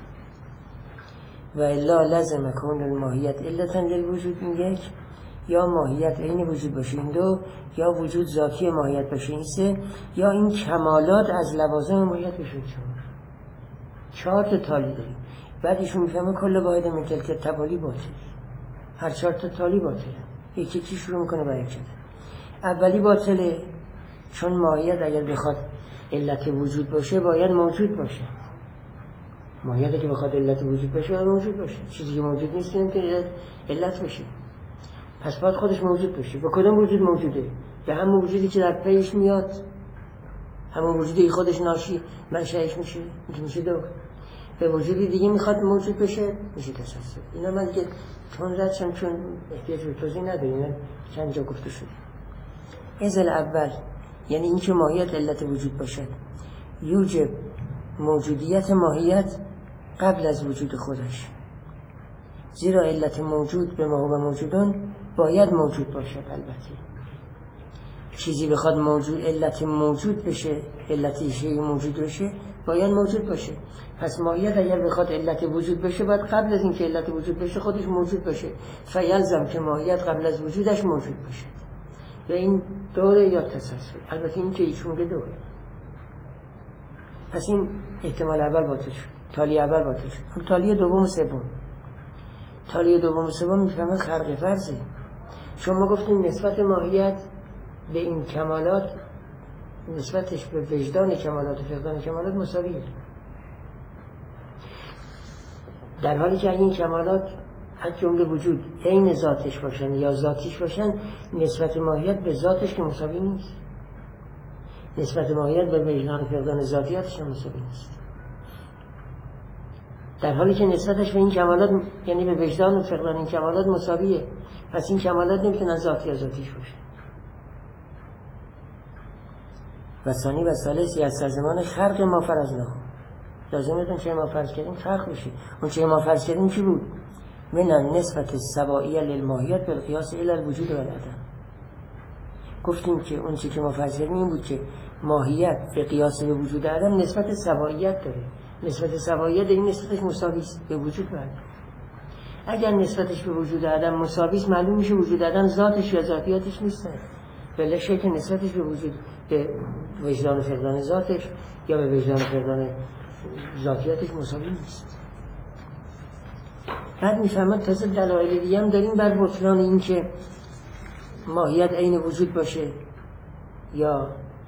و الا لازم کون الماهیت علتا للوجود این یک، یا ماهیت عین وجود باشه این دو، یا وجود ذاتی ماهیت باشه این سه، یا این کمالات از لوازم ماهیت بشه چهار. چهار تا تالی داریم. بعد ایشون میفهمه کل واحد من تلک تبالی باطل، هر چهار تا تالی باطله. یکی یکی شروع میکنه برای شده. اولی باطله چون ماهیت اگر بخواد علت وجود باشه باید موجود باشه. ماهیت که بخواد علت وجود باشه باید موجود باشه. چیزی که موجود نیست نمیتونه علت, علت باشه. پس باید خودش موجود باشه. با کدام وجود موجوده؟ به همون وجودی که در پیش میاد، همون وجودی که خودش ناشی منشأش میشه، میشه دو. به وجودی دیگه میخواد موجود بشه میشه تسلسل. اینا من دیگه چون ردشم چون احتیاج به توضیح نداره، اینا چند جا گفته شده. ازل اول یعنی اینکه ماهیت علت وجود باشد، یوجب موجودیت ماهیت قبل از وجود خودش، زیرا علت موجود به ما و موجودان باید موجود باشد. البته چیزی بخواد موجود علت موجود بشه، علت شیء موجود بشه باید موجود باشه. پس ماهیت اگر بخواد علت وجود بشه باید قبل از اینکه علت وجود بشه خودش موجود باشه. فیلزم که ماهیت قبل از وجودش موجود باشه. و این دوره یا تسلسل. البته این که ایشون میگه دوره. پس این احتمال اول باطل شد، تالی اول باطل شد. تالی دوم و سوم، تالی دوم و سوم میفهمه خرق فرضه. شما گفتیم نسبت ماهیت به این کمالات نسبتش به وجدان کمالات و فقدان کمالات مساویه، در حالی که این کمالات از جمله وجود عین ذاتش باشن یا ذاتیش باشن، نسبت ماهیت به ذاتش که مساوی نیست، نسبت ماهیت به وجدان و فقدان ذاتیاتش هم مساوی نیست. در حالی که نسبتش به این کمالات یعنی به وجدان و فقدان این کمالات مساویه، پس این کمالات نمیتونن ذاتی یا ذاتیش باشه. و ثانی و ثالث از سازمان خرق ما فرضنا، لازمه اون چه ما فرض کردیم خرق بشه. اون چه ما فرض کردیم چی بود؟ من نسبت سوائیه للماهیت بالقیاس الی الوجود و العدم. گفتیم که اون چه که ما فرض کردیم این بود که ماهیت به قیاس به وجود و عدم نسبت سوائیت داره. نسبت سوائیت این نسبتش مساوی است به وجود و عدم. اگر نسبتش به وجود و عدم مساوی است معلوم میشه وجود و عدم ذاتش یا ذاتیاتش نیستن. بله شکل نسبتش به وجود به وجدان و فقدان ذاتش یا به وجدان و فقدان ذاتیاتش مساوی نیست. بعد میفهمد تازه دلایل دیگه هم داریم بر بطلان این که ماهیت عین وجود باشه یا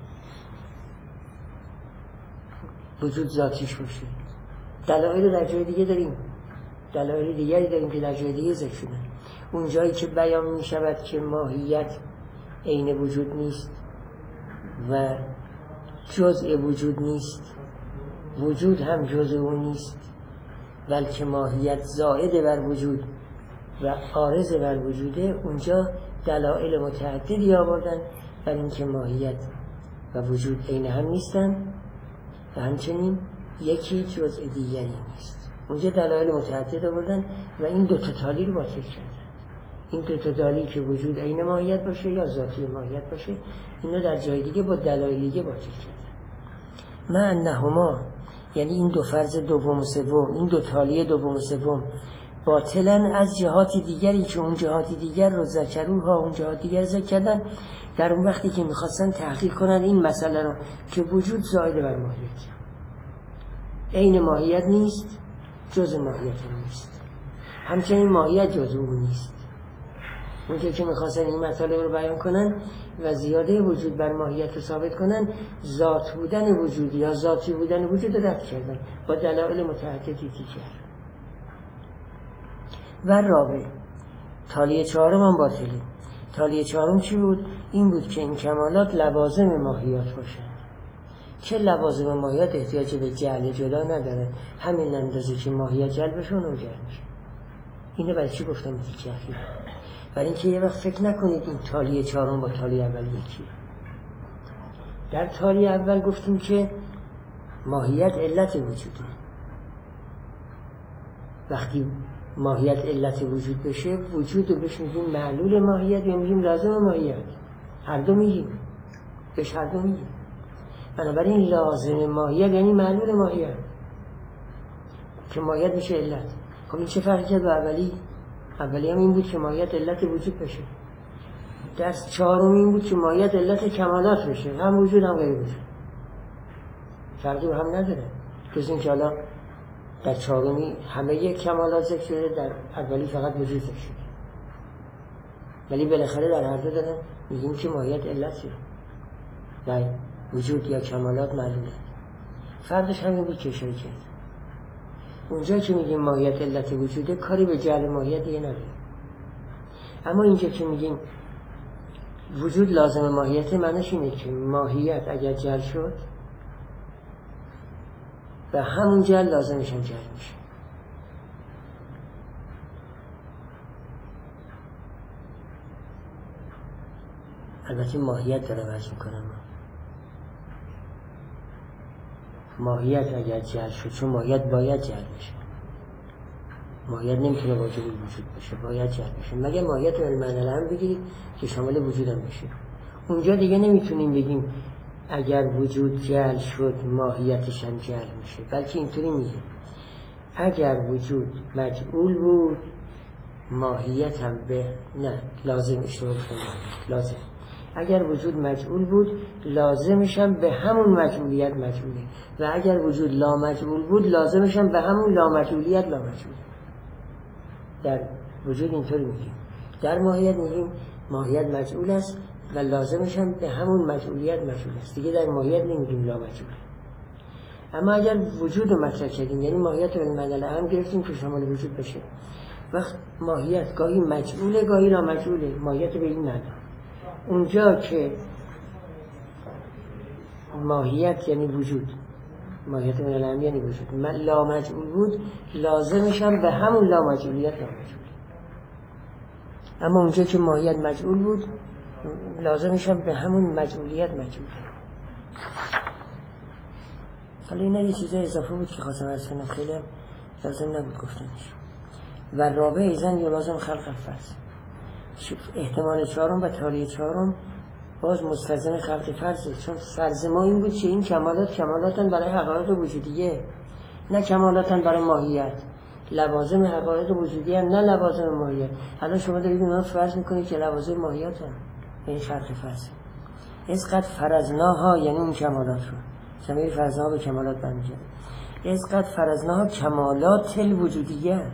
وجود ذاتیش باشه. دلایل در جای دیگه داریم، دلایل دیگری داریم که در جای دیگه ذکر شدن. اون جایی که بیان میشود که ماهیت عین وجود نیست و جزء وجود نیست، وجود هم جزء اون نیست، بلکه ماهیت زائد بر وجود و عارض بر وجوده، اونجا دلایل متعددی آوردن برای اینکه ماهیت و وجود عین هم نیستن و همچنین یکی جزء دیگری نیست. اونجا دلایل متعدد آوردن و این دو تا تالی رو باطل کردن. این دو تا دلیل که وجود عین ماهیت باشه یا ذاتی ماهیت باشه، اینو در جای دیگه با دلایل دیگه باطل کردن. ما انهما، یعنی این دو فرض دوم و سوم، این دو تالی دوم و سوم باطلن از جهات دیگری که اون جهات دیگر رو ذکروها، اون جهات دیگر ذکر کردن در اون وقتی که میخواستن تحقیق کنن این مسئله رو که وجود زائد بر ماهیت، عین ماهیت نیست، جز ماهیت نیست، همچنین ماهیت جز اون نیست. اونجا که میخواستن این مطالب رو بیان کنن و زیاده وجود بر ماهیت رو ثابت کنن، ذات بودن وجود یا ذاتی بودن وجود رو رد کردن با دلایل متعددی دیگر. و رابع، تالیه چهارم هم باطله. تالیه چهارم چی بود؟ این بود که این کمالات لوازم ماهیت باشن که لوازم ماهیت احتیاج به جعل جدا نداره، همین اندازه که ماهیت جلبشون اون جعل میشه. اینه برای چی گفتم دیگه اخیر؟ برای اینکه یه وقت فکر نکنید این تالیه چهارم با تالیه اول یکی. در تالیه اول گفتیم که ماهیت علت وجوده. وقتی ماهیت علت وجود بشه، وجود رو بهش میگیم معلول ماهیت یا میگیم لازم ماهیت، هر دو میگیم، بهش هر دو میگیم. بنابراین لازم ماهیت یعنی معلول ماهیت که ماهیت میشه علت. خب این چه فرقی کرد با اولی؟ اولی هم این بود که ماهیت علت وجود بشه. درس چهارم این بود که ماهیت علت کمالات بشه، هم وجود هم غیر وجود، فرقی با هم نداره. جز این که حالا در چهارمی همه یک کمالات ذکر شده، در اولی فقط وجود ذکر شده، ولی بالاخره در هر دو دارن میگیم که ماهیت علته و وجود یا کمالات معلومه. فرقش همین بود که اشاره کرد. اونجا که میگیم ماهیت علت وجوده، کاری به جعل ماهیت دیگه نداره. اما اینجا که میگیم وجود لازم ماهیت، معنیش اینه که ماهیت اگر جعل شد و همون جعل لازمش هم جعل میشه. البته ماهیت داره وجه میکنم، ماهیت اگر جعل شد، چون ماهیت باید جعل بشه، ماهیت نمیتونه واجب وجود بشه، باید جعل بشه، مگه ماهیت رو المعنی الان بگیرید که شامل وجودم بشه. اونجا دیگه نمیتونیم بگیم اگر وجود جعل شد ماهیتش هم جعل میشه، بلکه اینطوری میگیم اگر وجود مجعول بود ماهیت هم به نه لازم اشتباه بکنم لازم اگر وجود مجعول بود لازمش هم به همون مجعولیت مجعوله، و اگر وجود لا مجعول بود لازمش هم به همون لا مجعولیت لا مجعوله. در وجود اینطوری میگیم، در ماهیت میگیم ماهیت مجعول است و لازمش هم به همون مجعولیت مجعول است، دیگه در ماهیت نمیگیم لا مجعول. اما اگر وجود رو مطرح کردیم، یعنی ماهیت رو المدل هم گرفتیم که شامل وجود بشه، وقت ماهیت گاهی مجعوله گاهی لا مجعوله، ماهیت به این معنی. اونجا که ماهیت یعنی وجود، ماهیت من العلم یعنی وجود، لا مجعول بود لازمش هم به همون لا مجعولیت لا مجعول. اما اونجا که ماهیت مجعول بود لازمش هم به همون مجعولیت مجعول. حالا این یه چیزای اضافه بود که خواستم عرض کنم، خیلی لازم نبود گفتنش. و رابع ایزن یا لازم خلق الفرض، احتمال چهارم و تالیه چهارم باز مستلزم خلق فرضه، چون فرض ما این بود که این کمالات کمالاتن برای حقایق وجودیه، نه کمالاتن برای ماهیت. لوازم حقایق وجودیه هم نه لوازم ماهیت. حالا شما دارید اونا فرض میکنید که لوازم ماهیت هم، این خلق فرض. از قد فرضناها یعنی اون کمالات رو زمیر فرضناها به کمالات برمیگرده. از قد فرضناها کمالات الوجودیه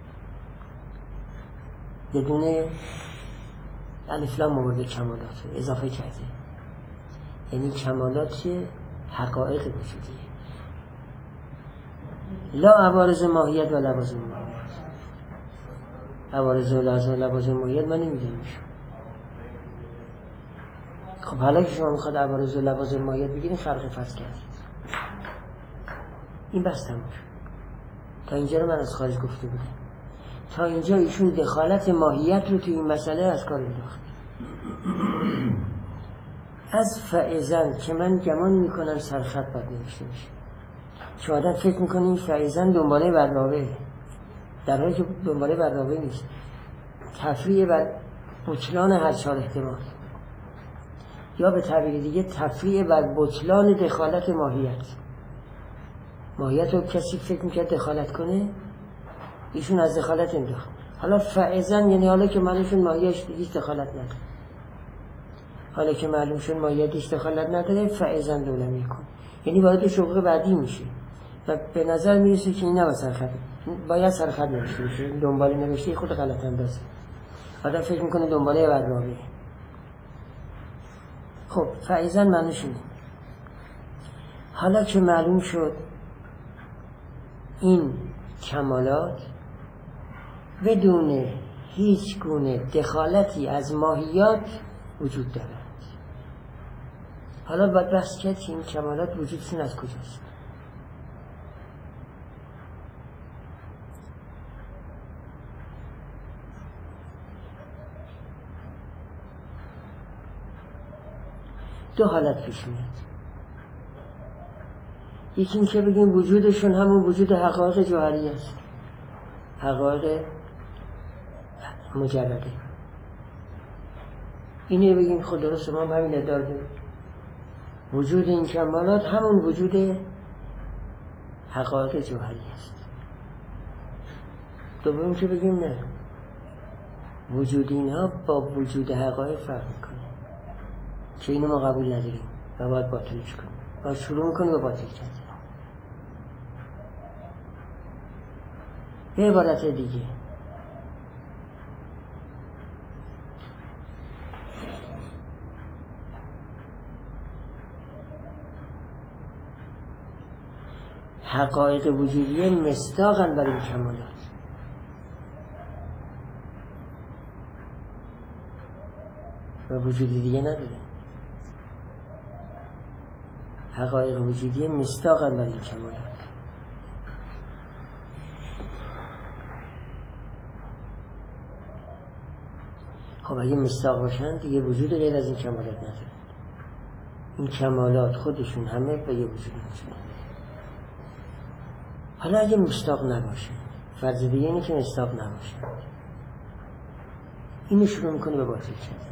بدون الف لام مورد کمالات اضافه کرده، یعنی کمالات حقایق وجودیه، لا عوارض ماهیت و لوازم ماهیت. عوارض و لوازم ماهیت من نمیدونم. خب حالا که شما میخواد عوارض و لوازم ماهیت بگیرین خلق فرض کردید، این بس تموم شد. تا اینجا رو من از خارج گفته بودم، تا اینجا ایشون دخالت ماهیت رو توی این مسئله از کار انداخت. از فعزن که من گمان میکنم سرخط باید نوشته میشه، چون آدم فکر میکنه این فعزن دنباله برنامه، در حالی که دنباله برنامه نیست، تفریع بر بطلان هر چهار احتمال، یا به تعبیر دیگه تفریع بر بطلان دخالت ماهیت. ماهیت رو کسی فکر میکرد دخالت کنه، ایشون از دخالت انداخت. حالا فعزن یعنی حالا که معلومشون ماهیت هیچ دخالت نداره، حالا که معلومشون ماهیت هیچ دخالت نداره فعزن دولمی کن، یعنی وارد شغل بعدی میشه و به نظر میرسه که این نباید سرخط، باید سرخط نوشته بشه، دنباله نوشته خود غلط اندازه، آدم فکر میکنه دنباله برنامه. خب فعزن معنیش اینه. حالا که معلوم شد این کمالات بدون هیچ گونه دخالتی از ماهیات وجود دارد، حالا باید بحث کرد که این کمالات وجودشون از کجاست. دو حالت پیش میاد. یکی این که بگیم وجودشون همون وجود حقایق جوهری است، حقایق مجرده. اینه بگیم خود درست ما هم همین ادعا داریم، وجود این کمالات همون وجود حقایق جوهری است. دوم که بگیم نه، وجود اینها با وجود حقایق فرق میکنه که اینو ما قبول نداریم و باید باطلش کنیم، باید شروع میکنیم و باطل کردیم. به عبارت دیگه حقایق وجودیه مصداقاً بر این کمالات، و وجود دیگه نداره. حقایق وجودیه مصداقاً بر این کمالات. خب اگه مصداق باشن دیگه وجود غیر از این کمالات نداره. این کمالات خودشون همه به یه وجود میتونن. حالا اگه مصداق نباشه، فرض دیگه اینه که مصداق نباشه، اینو شروع میکنه به باطل کردن.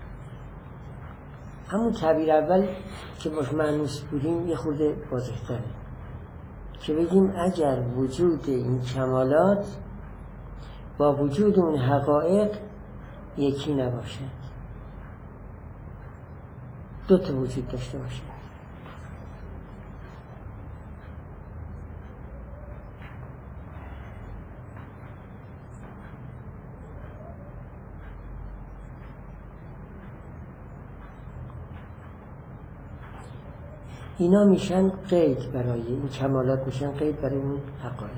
همون تعبیر اول که باش معنوس بودیم یه خورده واضح‌تره، که بگیم اگر وجود این کمالات با وجود اون حقایق یکی نباشه، دو تا وجود داشته باشه. اینا میشن قید برای این کمالات، میشن قید برای اون حقایق.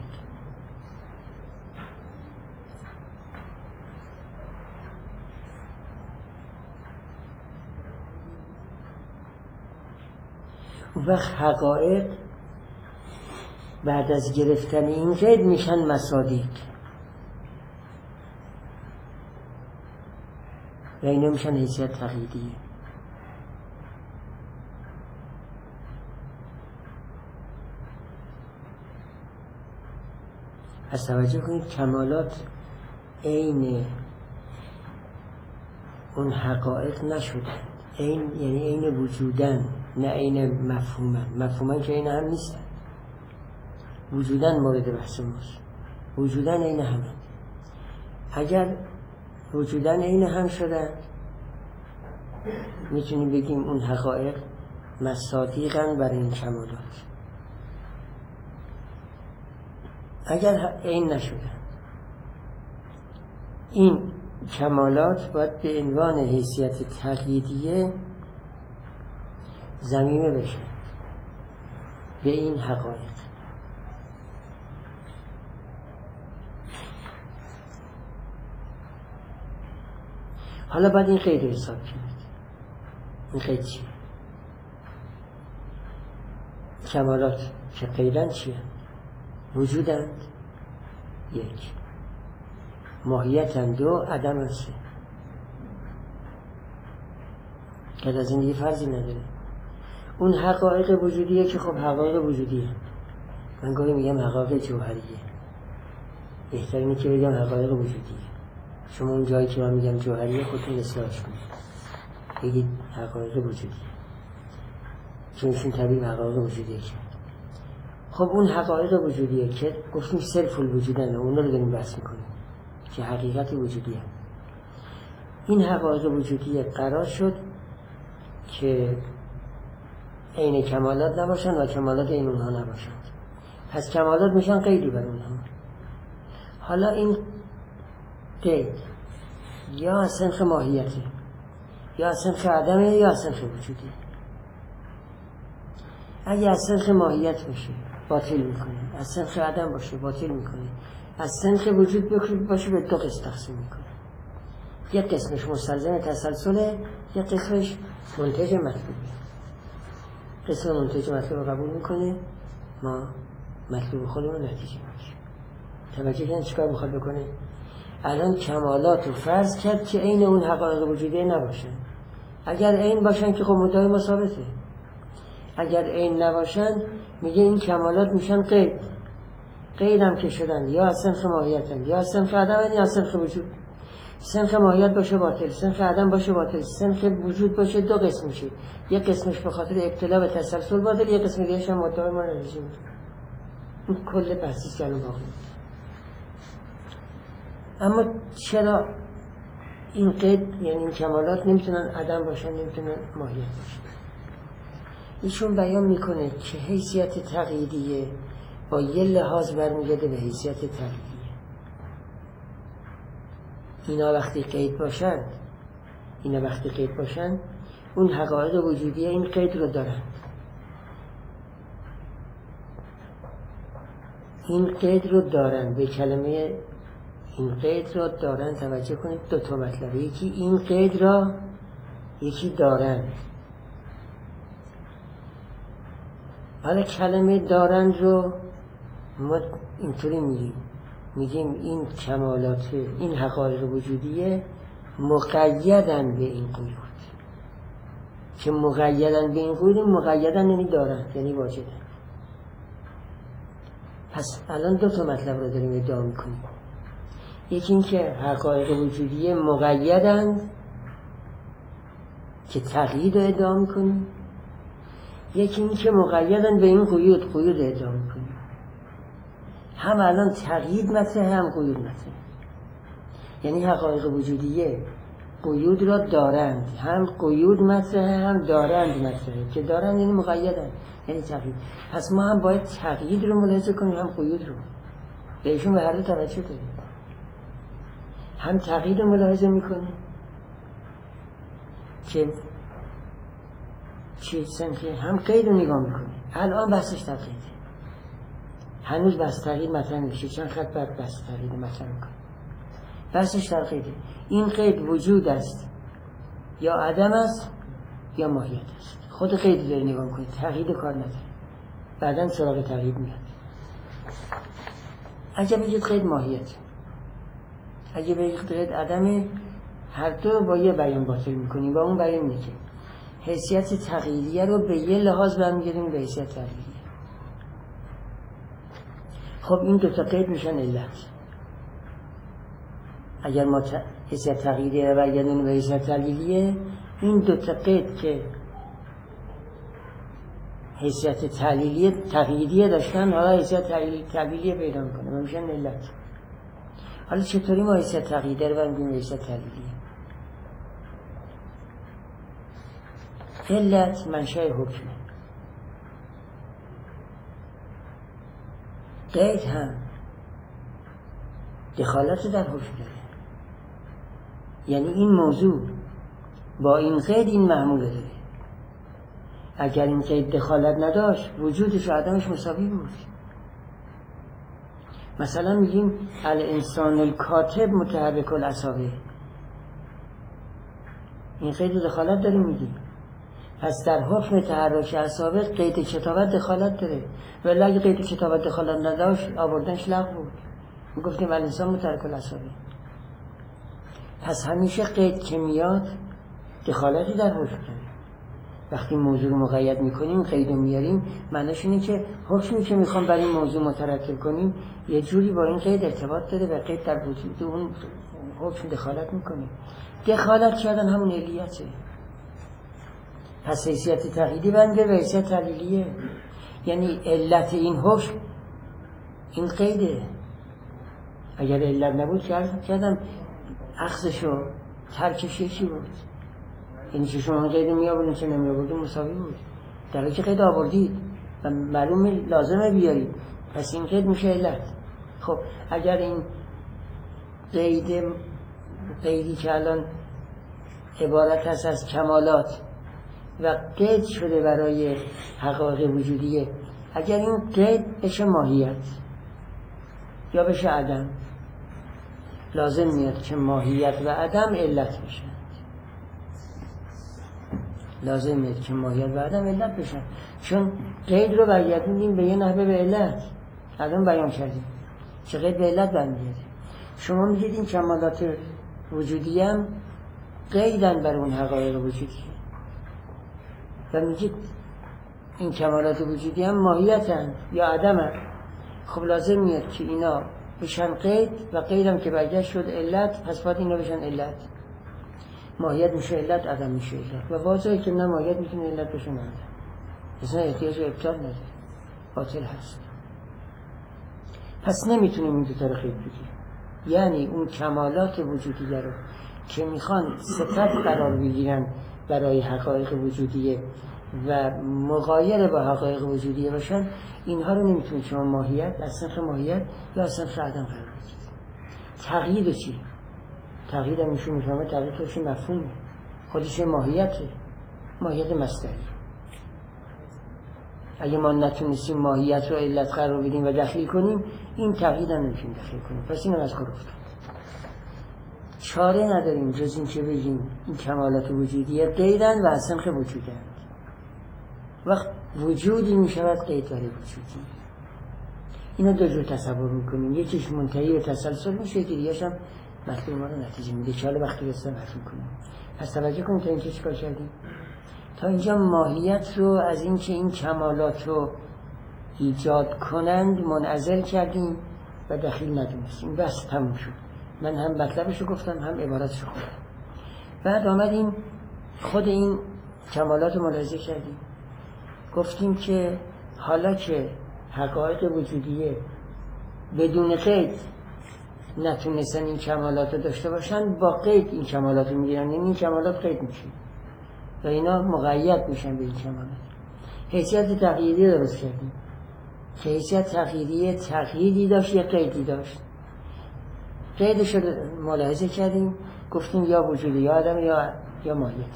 اون وقت حقایق بعد از گرفتن این قید میشن مصادیق و اینا میشن حیثیت تقییدیه. پس توجه کنید کمالات عین اون حقایق نشدن، عین یعنی عین وجودن، نه عین مفهومن. مفهومن که عین هم نیستن، وجودن مورد بحث ماست، وجودن عین همه. اگر وجودن عین هم شدن میتونیم بگیم اون حقایق مصادیقن برای این کمالات. اگر این نشدن، این کمالات باید به عنوان حیثیت تقییدیه ضمیمه بشه به این حقایق. حالا باید این قید رو حساب کنید. این قید چیه؟ کمالات که قیدن چیه؟ وجودند یک، ماهیتند دو، عدم سه. غیر از این دیگه فرضی نداره. اون حقایق وجودیه که خب حقایق وجودیه. من گاهی میگم حقایق جوهریه، بهتر اینه که بگم حقایق وجودیه. شما اون جایی که من میگم جوهریه خودتون اصلاحش کنید، بگید حقایق وجودیه، چونشون طبیعی حقایق وجودیه. که خب اون حقایق وجودیه که گفتیم صرف الوجودن، اون رو داریم بحث میکنیم که حقیقت وجودیه. این حقایق وجودیه قرار شد که عین کمالات نباشن و کمالات عین اونها نباشن، پس کمالات میشن قیدی بر اونها. حالا این قید یا از سنخ ماهیته، یا از سنخ عدمه، یا از سنخ وجودی. اگه از سنخ ماهیت باشه باطل میکنه، از سنخ عدم باشه باطل میکنه، از سنخ وجود باشه به دو قسم تقسیم میکنه. یک قسمش مستلزم تسلسله، یک قسمش منتج مطلوبه. قسم منتج مطلوب قبول میکنه، ما مطلوب خودمون نتیجه میشه. توجه کردن چیکار میخواد بکنه؟ الان کمالات رو فرض کرد که عین اون حقایق وجودی نباشن. اگر عین باشن که خب مدعای ما ثابته. اگر عین نباشن میگه این کمالات میشن قید. قید هم که شدن یا از سنخ ماهیتن، یا از سنخ عدم، یا از سنخ وجود. سنخ ماهیت باشه باطل، سنخ عدم باشه باطل، سنخ وجود باشه دو قسم میشه. یک قسمش به خاطر ابتلا به تسلسل باطل، یک قسم دیگه هم مدعای ما نتیجه میشه. این کل بحثی که الان باقی. اما چرا این قید یعنی این کمالات نمیتونن عدم باشن، نمیتونن ماهیت باشن؟ ایشون بیان میکنه که حیثیت تقییدیه با یه لحاظ برمیگرده به حیثیت تقییدیه. اینا وقتی قید باشن اینا وقتی قید باشن اون حقایق وجودیه این قید رو دارن. این قید رو دارن، به کلمه این قید را دارن توجه کنید. دو تا مطلبه، یکی این قید را، یکی دارن. حالا کلمه دارن رو ما اینطوری میگیم، میگیم این کمالات، این حقایق وجودیه مقیدن به این قیود. که مقیدن به این قیود، مقیدن یعنی دارن، یعنی واجدن. پس الان دو تا مطلب رو داریم ادعا میکنیم. یکی این که حقایق وجودیه مقیدن که تقیید رو ادعا میکنیم، یکی این که مقیدن به این قیود، قیود ادعا میکنیم. هم الان تقیید مطرحه هم قیود مطرحه. یعنی حقایق وجودیه قیود را دارند، هم قیود مطرحه هم دارند مطرحه. که دارند یعنی مقیدن، یعنی تقیید. پس ما هم باید تقیید رو ملاحظه کنیم هم قیود رو. بهشون به هر دو توجه داریم. هم تقیید رو ملاحظه میکنیم که چیز سنخی، هم قید رو نگاه میکنیم. الان بحثش در قیده، هنوز بحث تقیید مطرح نمیشه، چند خط بعد بحث تقیید مطرح میکنیم. بحثش در قیده. این قید وجود است یا عدم است یا ماهیت است. خود قید داری نگاه میکنید، تقیید کار نداره. بعداً سراغ تقیید میاد. اگه بگید قید ماهیت، اگه بگید قید عدمه، هر دو با یه بیان باطل میکنیم. با اون بیان اینه که حیثیت تقییدیه رو به یه لحاظ برمیگردیم به حیثیت تقییدیه. خب این دو تا قید میشن علت. اگر ما حیثیت تقییدیه رو برگردیم به حیثیت تعلیلیه، این دو تا قید که حیثیت تعلیلیه تقییدیه داشتن، حالا حیثیت تعلیلیه پیدا میکنه و میشن علت. حالا چطوری ما حیثیت تقییدیه رو برمیگردیم به حیثیت تعلیلیه؟ علت منشأ حکمه، قید هم دخالت در حکم داره. یعنی این موضوع با این قید این محمول داره. اگر این قید دخالت نداشت وجودش و عدمش مساوی بود. مثلا میگیم الانسان الکاتب متحرک الاصابع، این قید دخالت داریم میگیم. پس در حکم تحرک اصابع قید کتابت دخالت داره، ولی اگه قید کتابت دخالت نداشت آوردنش لغو بود، میگفتیم الانسان متحرک الاصابع. پس همیشه قید که میاد دخالتی در حکم داره. وقتی موضوع رو مقید میکنیم قید رو میاریم، معناش اینه که حکمی که میخوام برای این موضوع مترتب کنیم یه جوری با این قید ارتباط داره و قید در وجود اون حکم دخالت میکنیم. دخالت کردن همون علیته. پس حیثیت تقییدی بنده و حیثیت تعلیلیه، یعنی علت این حکم این قیده. اگر علت نبود کردم اخذشو ترکش یکی بود، یعنی چه شما قید می آوردین چه نمی آوردین مساوی بود، در حالی که قید آوردید و معلومه لازمه بیارید، پس این قید میشه علت. خب اگر این قید قیدی که الان عبارت هست از کمالات و قید شده برای حقایق وجودیه، اگر این قید بشه ماهیت یا بشه عدم، لازم میاد که ماهیت و عدم علت بشن. لازم میاد که ماهیت و عدم علت بشن، چون قید رو برگردوندیم به یه نحوه به علت. الان بیان کردیم چه قید به علت برمیگرده. شما میگید این کمالات وجودی هم قیدن بر اون حقایق وجودی و میگید این کمالات وجودی هم ماهیتن یا عدمن. خب لازم میاد که اینا بشن قید و قیدم که برگشت شد علت، پس باید اینا بشن علت. ماهیت میشه علت، عدم میشه علت. و واضحه که نه ماهیت میتونه علت بشه نه عدم، اصلا احتیاج به ابطال نداره، باطل هست. پس نمیتونیم این دوتا رو قید بگیریم. یعنی اون کمالات وجودی رو که میخوان صفت قرار بگیرن برای حقایق وجودیه و مغایر با حقایق وجودیه باشن، اینها رو نمیتونید شما ماهیت از صنف ماهیت یا از صنف عدم قرار بدید. تقیید چی؟ تقیید هم میشون میفهمه تقیید خودش مفهومه، خودش ماهیته، ماهیت مصدری. اگه ما نتونستیم ماهیت رو علت قرار بدیم و دخیل کنیم، این تقیید هم نمیتونیم دخیل کنیم. پس اینو از کار افتاد. چاره نداریم جز این که بگیم این کمالات وجودیه قیدن و از صنف وجودن. وقت وجودی میشود قید برای وجودی. اینو دو جور تصور میکنیم، یکیش منتهی به تسلسل میشه، یکی دیگه‌ش هم مطلوب ما رو نتیجه میده که حالا وقتی رسیدن حرف میکنیم. پس توجه کنیم تا اینجا چیکار کردیم. تا اینجا ماهیت رو از این که این کمالات رو ایجاد کنند منعزل کردیم و دخیل ندونستیم. بس تموم شد. من هم مطلبش رو گفتم هم عبارتش رو خوندم. بعد آمدیم خود این کمالات رو ملاحظه کردیم، گفتیم که حالا که حقایق وجودیه بدون قید نتونستن این کمالات رو داشته باشن، با قید این کمالات رو میگیرن، این کمالات قید میشه و اینا مقید میشن به این کمالات. حیثیت تقییدی درست کردیم که حیثیت تقییدی تقییدی داشت یا قیدی داشت. قیدش رو ملاحظه کردیم، گفتیم یا وجودی یا عدم یا یا ماهیت.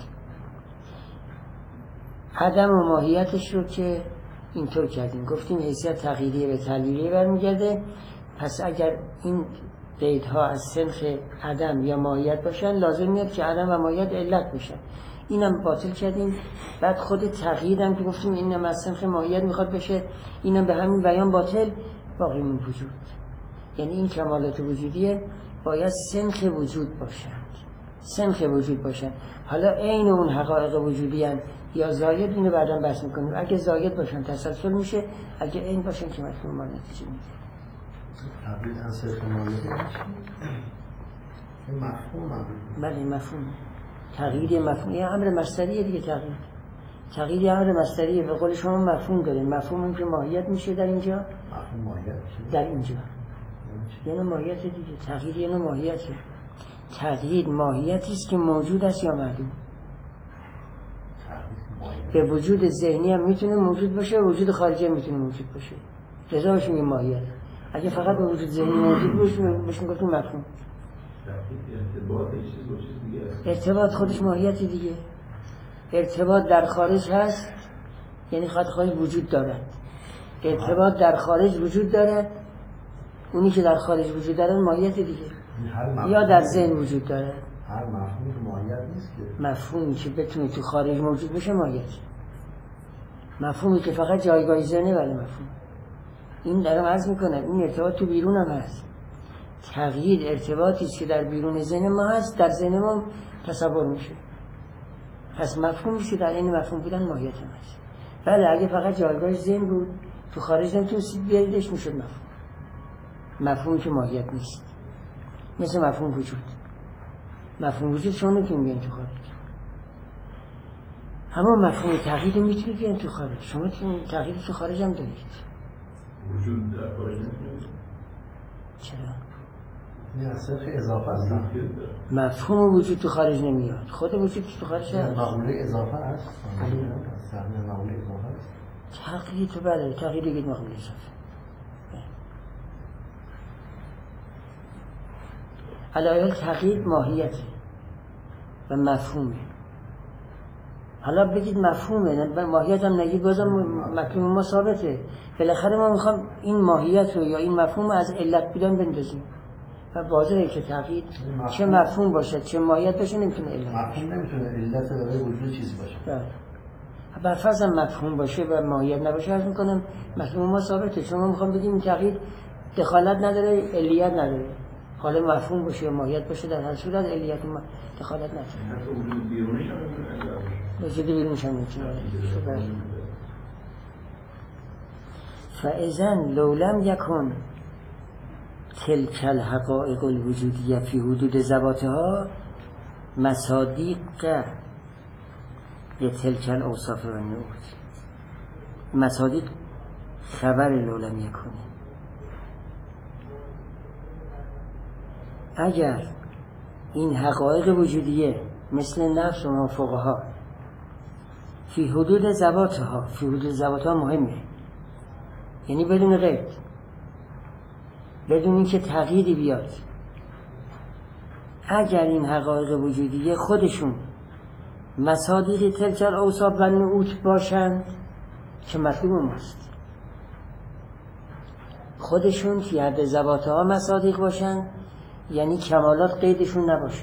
عدم و ماهیتش رو که اینطور کردیم، گفتیم حیثیت تقییدی به تعلیلی برمیگرده. پس اگر این قیدها از صنف عدم یا ماهیت باشن، لازم میاد که عدم و ماهیت علت بشن. اینم باطل کردیم. بعد خود تقییدم که گفتیم اینم از صنف ماهیت میخواد بشه، اینم به همین بیان باطل باقی من وجود. یعنی این کمالات وجودیه باید صنف وجود باشند، صنف وجود باشند. حالا عین اون حقایق وجودی هستند یا زاید، اینو بعداً بحث میکنیم. اگه زاید باشن تسلسل میشه، اگه عین باشن که مفهوم ما نتیجه میده. تقیید از صنف ماهیت مفهوم بله مفهوم. تقیید مفهوم یه امر مصدریه دیگه. تقیید تقیید امر مصدریه، به قول شما مفهوم داره. مفهوم این که ماهیت میشه در اینجا، مفهوم ماهیت میشه در اینجا یه نوع ماهیت دیگه. تغییر یه نوع ماهیته. تغییر ماهیتی است که موجود است یا معلوم. به وجود ذهنی هم میتونه موجود باشه، وجود خارجی هم میتونه موجود باشه. لذا بهش میگیم ماهیت. اگه فقط به وجود ذهنی موجود باشه بهش میگیم مفهوم. ارتباط خودش ماهیتی دیگه. ارتباط در خارج هست، یعنی خود خارج وجود دارد. ارتباط در خارج وجود دارد، اونی که در خارج وجود دارد ماهیت دیگه. یا در ذهن وجود دارد. هر مفهومی که ماهیت نیست که مفهومی که بتونه تو خارج موجود بشه ماهیت. مفهومی که فقط جایگاه ذهنه ولی مفهوم. این دارم عرض میکنم این ارتباط تو بیرون هم هست. تغییر ارتباطی که در بیرون ذهن ما هست در ذهن ما تصور میشه. پس مفهوم میشه در این مفهوم بودن ماهیت هم هست. بله اگه فقط جایگاه ذهن بود تو خارج نمیتونستید بیاریدش میشد مفهوم. مفهومی که ماهیت نیست، مثل مفهوم وجود. مفهوم وجود شما نمیتونید بیاین تو خارج، اما مفهوم تغییر میتونید بیاین تو خارج. شما تغییر تو خارج هم دارید. وجود در خارج نمیتونید؟ چرا؟ این اصلا اضافه است. مفهوم وجود تو خارج نمیاد، خود وجود تو خارج هست. مقوله اضافه است. مقوله اضافه است. تغییر تو بله، تغییر دیگه مقوله اضافه. علایل تغییر ماهیته و مفهومه. حالا بگید مفهومه، ماهیت هم نگید، بازم مفهوم ما ثابته. بالاخره ما میخوام این ماهیت رو یا این مفهوم رو از علت بودن بندازیم و واضحه که تغییر چه مفهوم باشه چه ماهیت باشه نمیتونه علت باشه. مفهوم نمیتونه علت برای وجود چیزی باشه. بله. بر فرض مفهوم باشه و ماهیت نباشه عرض میکنم مفهوم ما ثابته. شما میخوام بگیم این تغییر دخالت نداره، علیت نداره. حالا مفهوم باشه یا ماهیت باشه در هر صورت علیت ما دخالت نداره. حتی وجود بیرونیش هم نمیتونه. وجود بیرونیش هم نمیتونه. فاذن لو لم یکن تلک الحقائق الوجودیه فی حدود ذواتها مصادیق لتلک الاوصاف و النعوت. مصادیق خبر لو لم یکن. اگر این حقایق وجودیه مثل نفس و مافوقها فی حدود ذواتها، فی حدود ذواتها مهمه، یعنی بدون قید، بدون اینکه تغییری بیاد، اگر این حقایق وجودیه خودشون مصادیق تلک الاوصاف و النعوت باشند که مطلوب ماست، خودشون فی حد ذواتها مصادیق باشند، یعنی کمالات قیدشون نباشه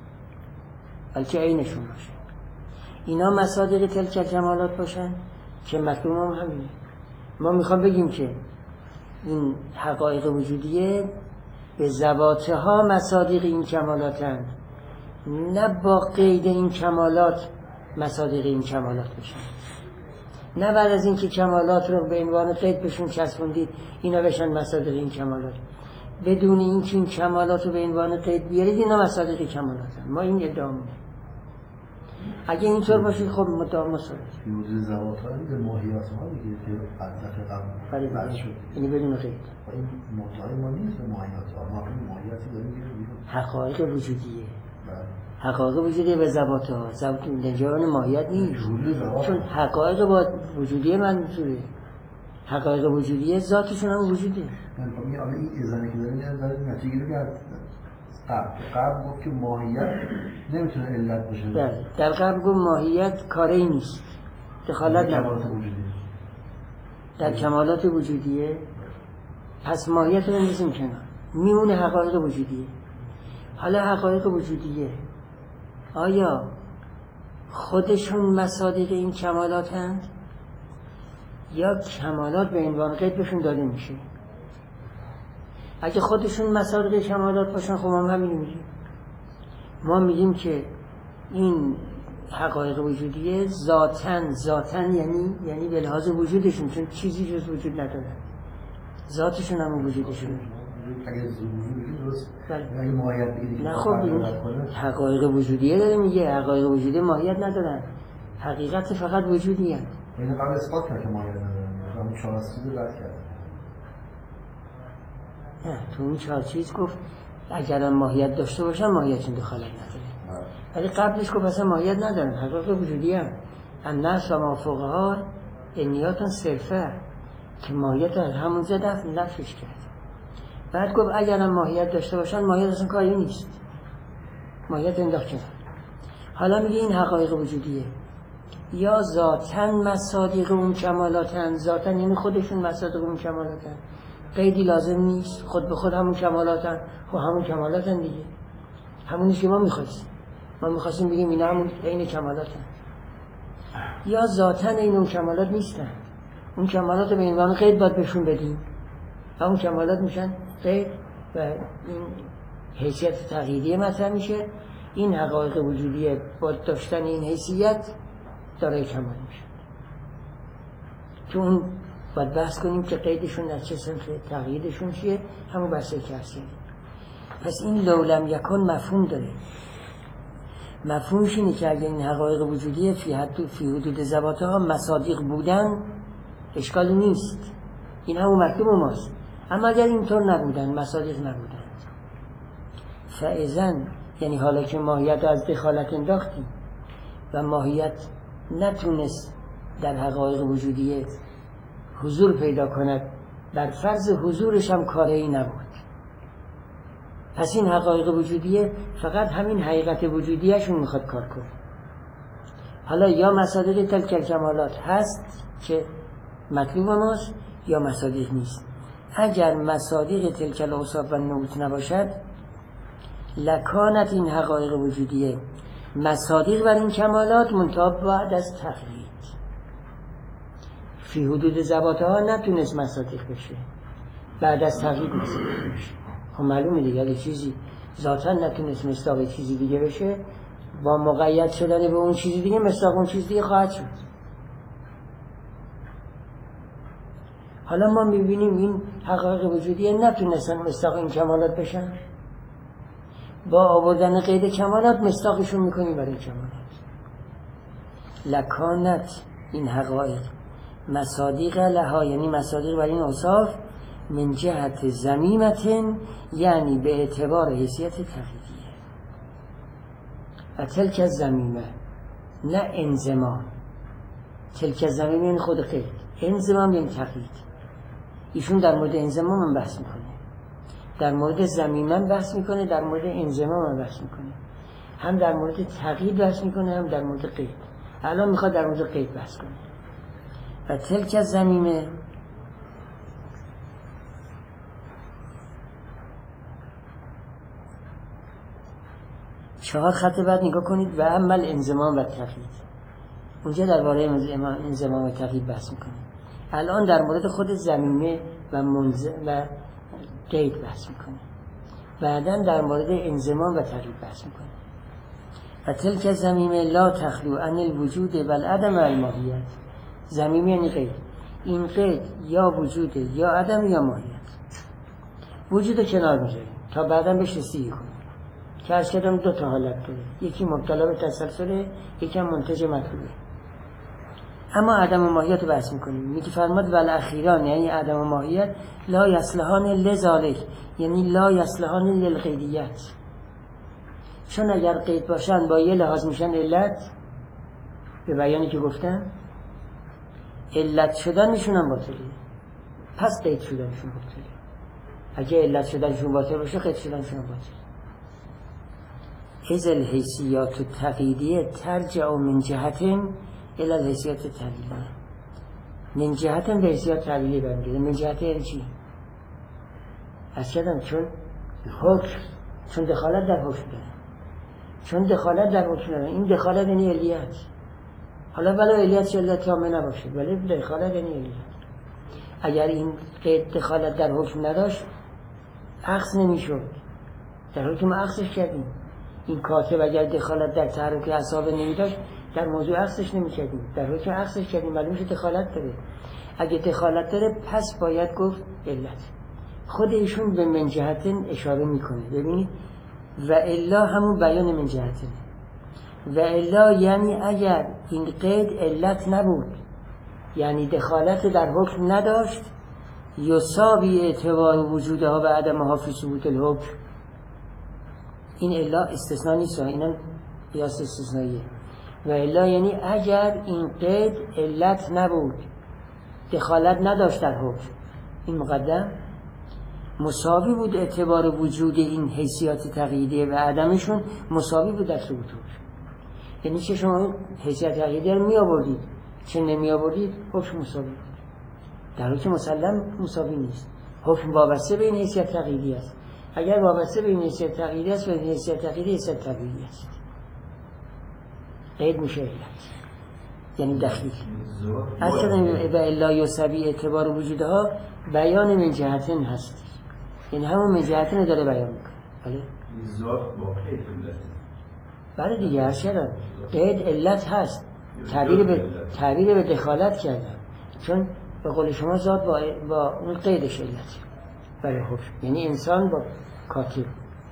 بلکه عینشون باشه. اینا مصادیق تلک کمالات باشن که مطلوب هم همینه. ما میخوام بگیم که این حقایق وجودیه به ذواتها مصادیق این کمالاتن، نه با قید این کمالات مصادیق این کمالات بشن. نه بعد از اینکه کمالات رو به عنوان قید بهشون چسبوندید اینا بشن مصادیق این کمالات، بدون اینکه این کمالات رو به عنوان قید بیارید اینا مصادیق کمالاتن. ما این ادعامونه. اگه اینطور باشید خب مدام مسئله فیوز زوات هایی به ماهیات ها دیگه که دفعه قبل بحث شد، یعنی بدون قید. این مدعای ما نیست به ماهیات ها، ما همین ماهیاتی داریم بیرون. حقایق وجودیه. حقایق وجودیه به زوات ها، زوات نجان ماهیت نیست. چون حقایق با وجودیه منظوره. حقایق وجودیه ذاتشون هم وجوده. من میگم الان این ازنه که داریم یعنی داره نتیجه رو گرد. قبل قبل گفت که ماهیت نمیتونه علت باشه. بله در قبل گفت ماهیت کاری نیست، دخالت نداره در کمالات وجودیه. پس ماهیت رو بندازیم کنار، میمونه حقایق وجودیه. حالا حقایق وجودیه آیا خودشون مصادیق این کمالات هست یا کمالات به عنوان قید بهشون داده میشه؟ اگه خودشون مصادیق کمالات باشن خب ما همین میگیم. ما میگیم که این حقایق وجودیه ذاتن ذاتن یعنی یعنی به لحاظ وجودشون، چون چیزی جز وجود ندارن، ذاتشون هم وجودشون. اگه وجودی درست اگه ماهیت بگیری نه خب این حقایق وجودیه داره میگه حقایق وجودی ماهیت ندارن، حقیقت فقط وجودی هست. این قبل اثبات کرد که ماهیت ندارن، همون چهار چیز رو رد کرد. نه تو اون چهار چیز گفت اگر ماهیت داشته باشن ماهیتشون دخالت نداره، ولی قبلش گفت اصلا ماهیت ندارن، حقایق وجودی هم النفس و مافوقها انیاتون صرفه که ماهیت از همونجا دفع نفش کرد. بعد گفت اگر ماهیت داشته باشن ماهیت اصلا کاری نیست، ماهیت انداخت کنار. حالا میگه این حقایق وجودیه یا ذاتن مصادیق اون کمالاتن، ذاتن یعنی خودشون مصادیق اون کمالاتن، قیدی لازم نیست، خود به خود همون کمالاتن. خب همون کمالاتن دیگه، همونی که ما میخواستیم. ما میخواستیم بگیم اینا همون عین کمالاتن. یا ذاتن این اون کمالات نیستن، اون کمالات رو به عنوان قید باید بهشون بدیم، همون کمالات میشن قید و این حیثیت تغییری مطرح میشه. این حقایق وجودی با داشتن این حیثیت داره کمال میشه. تو اون باید بحث کنیم که قیدشون در چه صنفه، تقییدشون چیه، همون بحثه که هستیم. پس این لولم یکن مفهوم داره. مفهومش اینه که اگر این حقایق وجودی فی حد فی حدود ذواتها مصادیق بودن اشکالی نیست، این همون مطلوب ماست. اما اگر اینطور نبودن، مصادیق نبودن، فاذن یعنی حالا که ماهیت از دخالت انداختیم و ماهیت نتونست در حقایق وجودی حضور پیدا کند، در فرض حضورش هم کاری نبود. پس این حقایق وجودیه فقط همین حقیقت وجودیشون میخواد کار کنه. حالا یا مصادیق تلک الکمالات هست که مطلوب ماست یا مصادیق نیست. اگر مصادیق تلک الاوصاف و نعوت نباشد، لکانت این حقایق وجودیه مصادیق بر این کمالات منتها بعد از تقیید. فی حدود ذواتها نتونست مصادیق بشه، بعد از تقیید مصادیق بشه. خب معلومه دیگه اگه چیزی ذاتا نتونست مصداق چیزی دیگه بشه، با مقید شدن به اون چیزی دیگه مصداق اون چیز دیگه خواهد شد. حالا ما میبینیم این حقایق وجودی نتونستن مصداق این کمالات بشن، با آوردن قید کمالات مصداقشون میکنیم برای کمالات. لکانت این حقایق مصادیق لها، یعنی مصادیق برای این اوصاف، من جهت ضمیمتن، یعنی به اعتبار حیثیت تقییدیه. و تلک الضمیمه نه انضمام. تلک الضمیمه یعنی خود قید، انضمام یعنی تقیید. ایشون در مورد انضمام هم بحث میکنه، در مورد ضمیمه بحث میکنه، در مورد انضمام هم بحث میکنه، هم در مورد تقیید بحث میکنه، هم در مورد قید. الان میخواد در مورد قید بحث کنه. و تلک الضمیمه چهار خط بعد نگاه کنید. و عمل انضمام و تقیید، اونجا درباره انضمام و تقیید بحث میکنه. الان در مورد خود ضمیمه و منضم و قید بحث میکنه، بعداً در مورد انضمام و تقیید بحث میکنه. و تلک الضمیمه لا تخلو عن الوجود و العدم و الماهیت. ضمیمه یعنی قید. این قید یا وجوده یا عدم یا ماهیت. وجود کنار میذاریم تا بعداً بهش رسیدگی کنیم که از کدام دو تا حالت داره، یکی مبتلا به تسلسله، یکی هم منتج مطلوبه. اما عدم و ماهیت رو بحث میکنیم. میگه فرماد والاخیران یعنی عدم و ماهیت لا یصلحان لذالک، یعنی لا یصلحان للقیدیت. چون اگر قید باشن با یه لحاظ میشن علت، به بیانی که گفتم علت شدنشون هم باطله، پس قید شدنشون باطله. اگه علت شدنشون باطل باشه قید شدنشون هم باطله. از الحیثیات التقییدیه ترجع من جهتن الى الحیثیات تعلیلیه. من جهتن به حیثیات تعلیلی برمیگرده. من جهت یعنی چی؟ از کدام؟ چون حکم، چون دخالت در حکم داره، چون دخالت در حکم داره. این دخالت یعنی علیت. حالا ولی علیت چه علت کامل نباشه، ولی دخالت یعنی علیت. اگر این قید دخالت در حکم نداشت عکس نمیشد، در حکم عکسش کردیم. این کاتب اگر دخالت در تحرک اعصاب نمیداشت در موضوع عکسش نمیکردیم، در حکم عکسش کردیم، معلوم شد دخالت داره. اگه دخالت داره پس باید گفت علت. خود ایشون به من جهتن اشاره میکنه. ببینید و الا همون بیان من جهتن. و الا یعنی اگر این قید علت نبود، یعنی دخالت در حکم نداشت، یصابی اعتبار وجودها و عدمها فی ثبوت الحکم. این الا استثناء نیست، اینا قیاس استثنائیه. و الا یعنی اگر این قید علت نبود، دخالت نداشت در حکم، این مقدم مساوی بود اعتبار وجود این حیثیات تقییدیه و عدمشون مساوی بود در ثبوت حکم. یعنی چه شما حیثیت تقییدیه رو می آوردید، چه نمی آوردید، حکم مساوی بود. در حکم مسلم مساوی نیست. حکم وابسته به این حیثیت تقییدی است. اگر وابسته به این حیثیت تقییدی است و این حیثیت تقییدی حیثیت تقییدی است، قید میشه علت، یعنی دخیل. اصلا و الا یصابی اعتبار وجودها بیان من جهتن هست، یعنی همون من جهتن داره بیان میکنه. بله؟ ذات با قید علت. برای دیگه هست. چرا؟ قید علت هست، تعبیر به تعبیر به دخالت کردن، چون به قول شما ذات با, با اون قیدش علت برای حکم، یعنی انسان با کاتب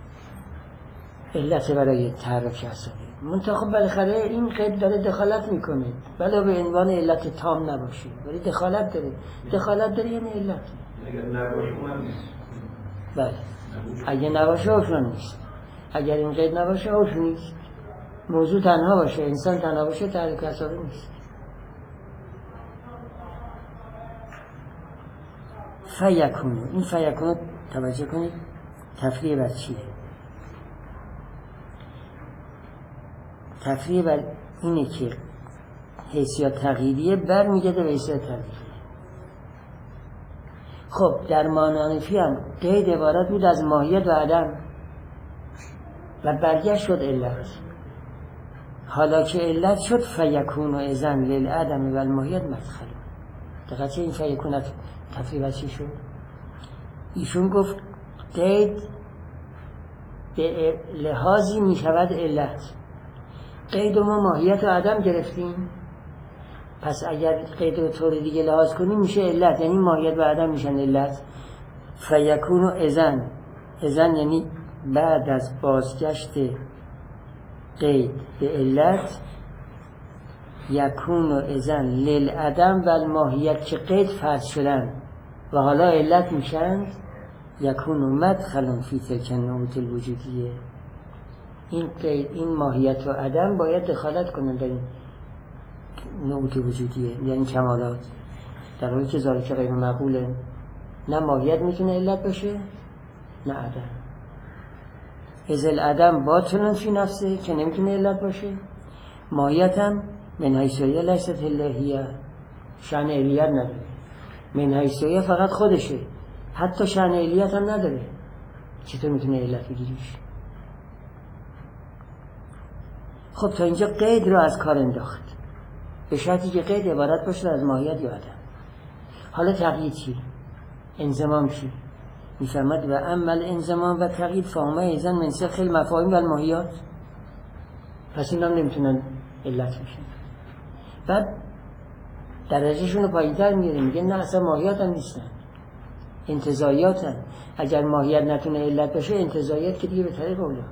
علت برای تحرک عصبی. منتها خب بالاخره این قید داره دخالت میکنه، ولی به عنوان علت تام نباشه، ولی دخالت داره. دخالت داره یعنی علت. اگر نباشه اونم نیست. بله اگه نباشه حکم نیست. اگر این قید نباشه حکم نیست. موضوع تنها باشه، انسان تنها باشه، تحرک عصبی نیست. فیکونو، این فیکونو توجه کنید تفریع بر چیه؟ تفریع بر اینه که حیثیت تغییریه برمیگرده به حیثیت تغییریه. خب در مانانفی هم قید عبارت بود از ماهیت و عدم و برگشت شد علت. حالا که علت شد فیکون و اذن للعدم و الماهیت مدخل. دقیقه این فیکون تفریع بر چی شد؟ ایشون گفت قید به لحاظی می شود علت. قید ما ماهیت و عدم گرفتیم، پس اگر قید رو طور دیگه لحاظ کنیم میشه علت، یعنی ماهیت و عدم میشن علت. فیکون و اذن، اذن یعنی بعد از بازگشت قید به علت، یکون و اذن للعدم و الماهیت که قید فرض شدن و حالا علت میشن، یکون و مدخل فی تلک النعوت الوجودیه. این قید، این ماهیت و عدم باید دخالت کنن در این نعوت وجودیه، یعنی کمالات، در حالی که ذالک غیر معقوله. نه ماهیت میتونه علت باشه نه عدم. از العدم باطن فی نفسه که نمیتونه علت باشه، ماهیت هم من حیثیه لیست الهیه، شأن علیت نداره. من حیثیه فقط خودشه، حتی شأن علیت هم نداره. چطور میتونه علت بگیریش؟ خب تا اینجا قید رو از کار انداخت، به شرطی که قید عبارت باشه از ماهیت یا عدم. حالا تقیید چی؟ انضمام چی؟ میفرمد و عمل انضمام و تقیید فهمه ایزن من سخل مفاهیم و الماهیات. پس این هم نمیتونن علت بشن. بعد درجهشون رو پایین‌تر میاره، میگه نه اصلا ماهیات هم نیستن، انتزاعیات هم. اگر ماهیت نتونه علت باشه، انتزاعیات که دیگه به طریق اولا.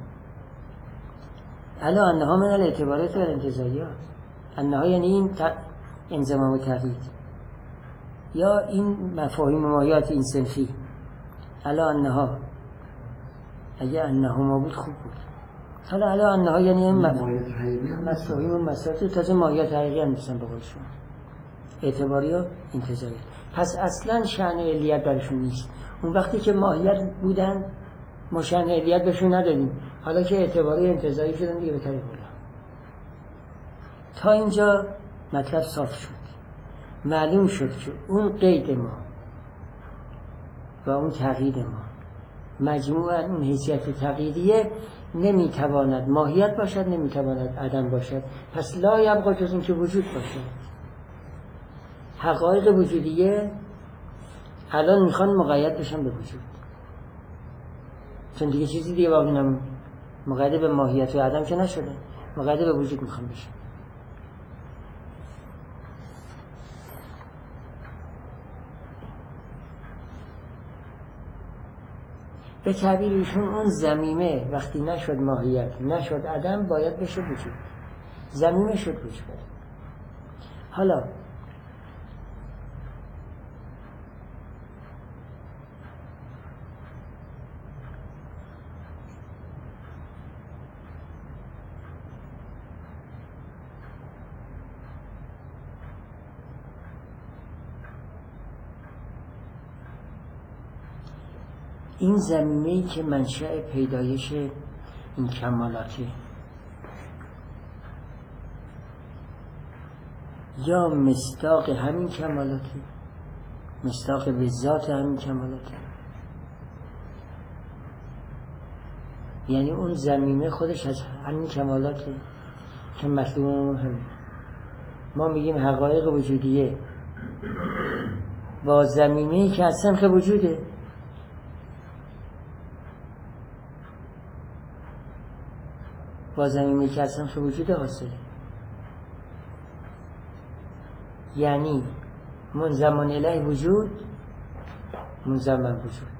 الا انها من الاعتبارات و الانتزاعیات. انها یعنی این انضمام و تقیید، یا این مفاهیم و ماهیات این صنفی. الا انها، اگه انها ما بود خوب بود. حالا الا انها یعنی این مفاهیم و مسائل تازه ماهیات حقیقی هم نیستن به قول شما، اعتباری و انتزاعی. پس اصلا شأن علیت برشون نیست. اون وقتی که ماهیت بودن ما شأن علیت بهشون ندادیم، حالا که اعتباری و انتزاعی شدن دیگه به طریق اولا. تا اینجا مطلب صاف شد، معلوم شد که اون قید ما و اون تقیید ما مجموعاً اون حیثیت تقییدیه نمیتواند ماهیت باشد، نمیتواند عدم باشد. پس لا یبقا جز این که وجود باشد. حقایق وجودیه الان میخوان مقید بشن به وجود، چون دیگه چیزی دیگه باقی نمون. مقید به ماهیت و عدم که نشده، مقید به وجود میخوان بشن. به تعبیر ایشون اون ضمیمه وقتی نشد ماهیت نشد عدم باید بشه وجود. ضمیمه شد وجود. حالا این ضمیمه‌ای که منشأ پیدایش این کمالاته، یا مصداق همین کمالاته، مصداق به ذات همین کمالاته، یعنی اون ضمیمه خودش از همین کمالاته که مطلوب همین. ما میگیم حقایق وجودیه با ضمیمه‌ای که از سنخ وجوده. با زمینه که اصلا تو وجود حاصله. یعنی منضمن الیه وجود، منضمن وجود.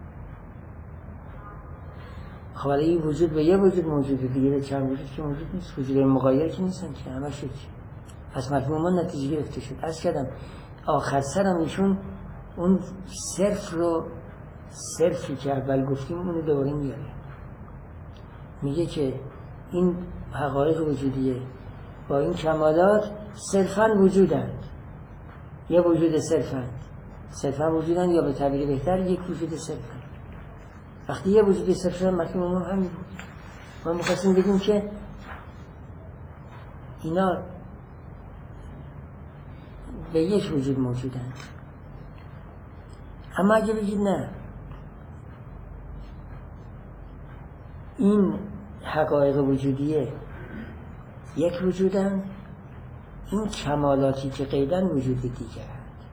خب این وجود به یه وجود موجوده، دیگه به چند وجود که موجود نیست. وجود مغایر که نیستن که همه شد. پس مفهوم ما نتیجه گرفته شد. از کردم آخر سرم ایشون اون صرف رو صرفی که اول گفتیم اونو دوباره میاره، میگه که این حقایق وجودیه با این کمالات صرفاً وجودند، یه وجود صرفاً صرفاً وجودند، یا به تعبیر بهتر یک وجود صرفاً. وقتی یه وجود صرفاً مفهوم ما همین بود. ما میخواستیم بگیم که اینا به یک وجود موجودند. اما اگه بگید نه، این حقایق وجودیه یک وجودند، این کمالاتی که قیدن وجود دیگرند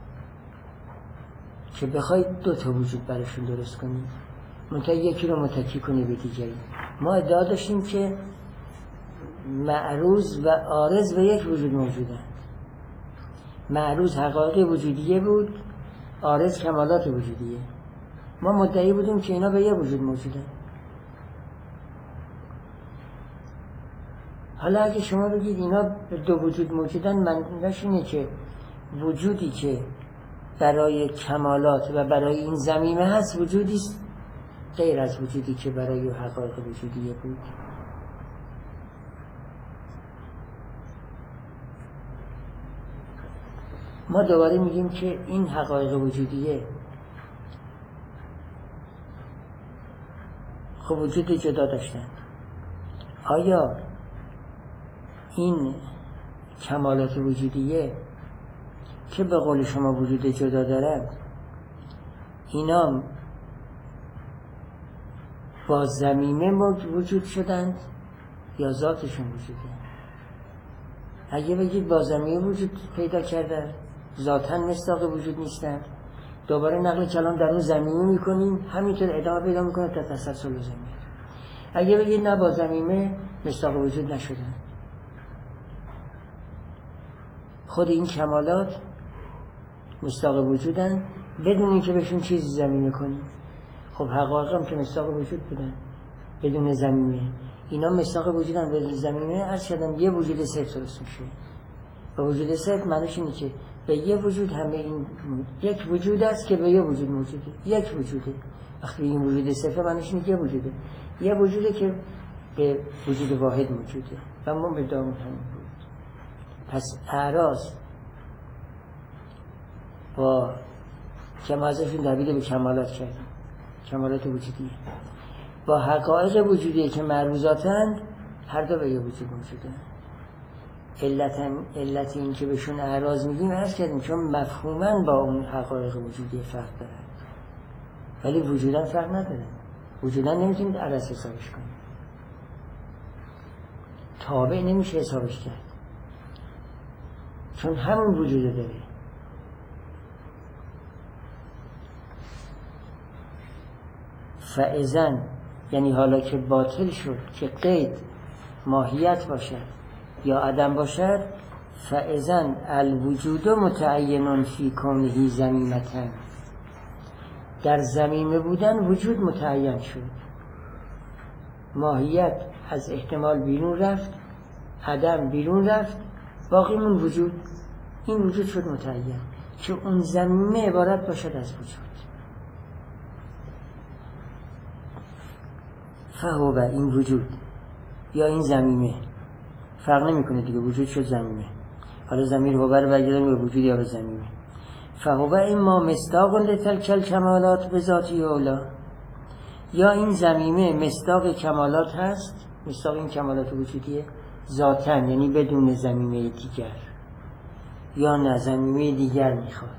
که بخواید دو تا وجود براشون درست کنید، منتها یکی رو متکی کنی به دیگری. ما ادعا داشتیم که معروض و عارض به یک وجود موجودند. معروض حقایق وجودیه بود، عارض کمالات وجودیه. ما مدعی بودیم که اینا به یک وجود موجودند. حالا اگه شما بگید اینا به دو وجود موجودن، معنیش اینه که وجودی که برای کمالات و برای این ضمیمه هست وجودی است غیر از وجودی که برای حقایق وجودیه بود. ما دوباره میگیم که این حقایق وجودیه خب وجود جدا داشتن. آیا این کمالات وجودیه که به قول شما وجود جدا دارن، اینا با ضمیمه وجود شدند یا ذاتشون وجوده؟ اگه بگید با ضمیمه وجود پیدا کردن، ذاتاً مصداق وجود نیستند، دوباره نقل کلام در اون ضمیمه میکنیم، همینطور ادامه پیدا میکنه تا تسلسل ضمیمه. اگه بگید نه با ضمیمه مصداق وجود نشدن، خود این کمالات مصداق وجودن بدون اینکه بهشون چیزی ضمیمه کنیم. خب حقایق هم که مصداق وجود بودن بدون ضمیمه، اینا مصداق وجودن بدون ضمیمه، عرض کردم یه وجود صرف درست میشه. و وجود صرف معنیش اینه که به یه وجود همه این یک وجود است که به یه وجود موجوده، یک وجوده. وقتی این وجود صرف معنیش اینه که یه وجوده، یه وجوده که به وجود واحد موجوده. و ما به دامون همین بود. پس اعراض با که ما ازشون تبدیل به کمالات کردیم، کمالات وجودی با حقایق وجودی که معروضاتند، هر دو به یه وجود موجودن. علت علت این که بهشون اعراض میگیم عرض کردیم چون مفهوماً با اون حقایق وجودی فرق دارن، ولی وجوداً فرق ندارن. وجوداً نمیتونید عرض حسابش کنید، تابع نمیشه حسابش کرد، چون همون وجود داره. فاذن یعنی حالا که باطل شد که قید ماهیت باشد یا عدم باشد، فاذن الوجود متعین فی کونه ضمیمة، در ضمیمه بودن وجود متعین شد، ماهیت از احتمال بیرون رفت، عدم بیرون رفت، باقی من وجود. این وجود شد متعین که اون ضمیمه عبارت باشد از وجود. فهو این وجود یا این ضمیمه فرق نمیکنه دیگه، وجود شد ضمیمه. حالا ضمیر هو رو برگردیم به وجود یا به ضمیمه. فهو اما مصداق لتلک الکمالات بذاتی اولا، یا این ضمیمه مصداق کمالات هست، مصداق این کمالات وجودیه ذاتاً، یعنی بدون ضمیمه دیگر، یا نه ضمیمه دیگر میخواد.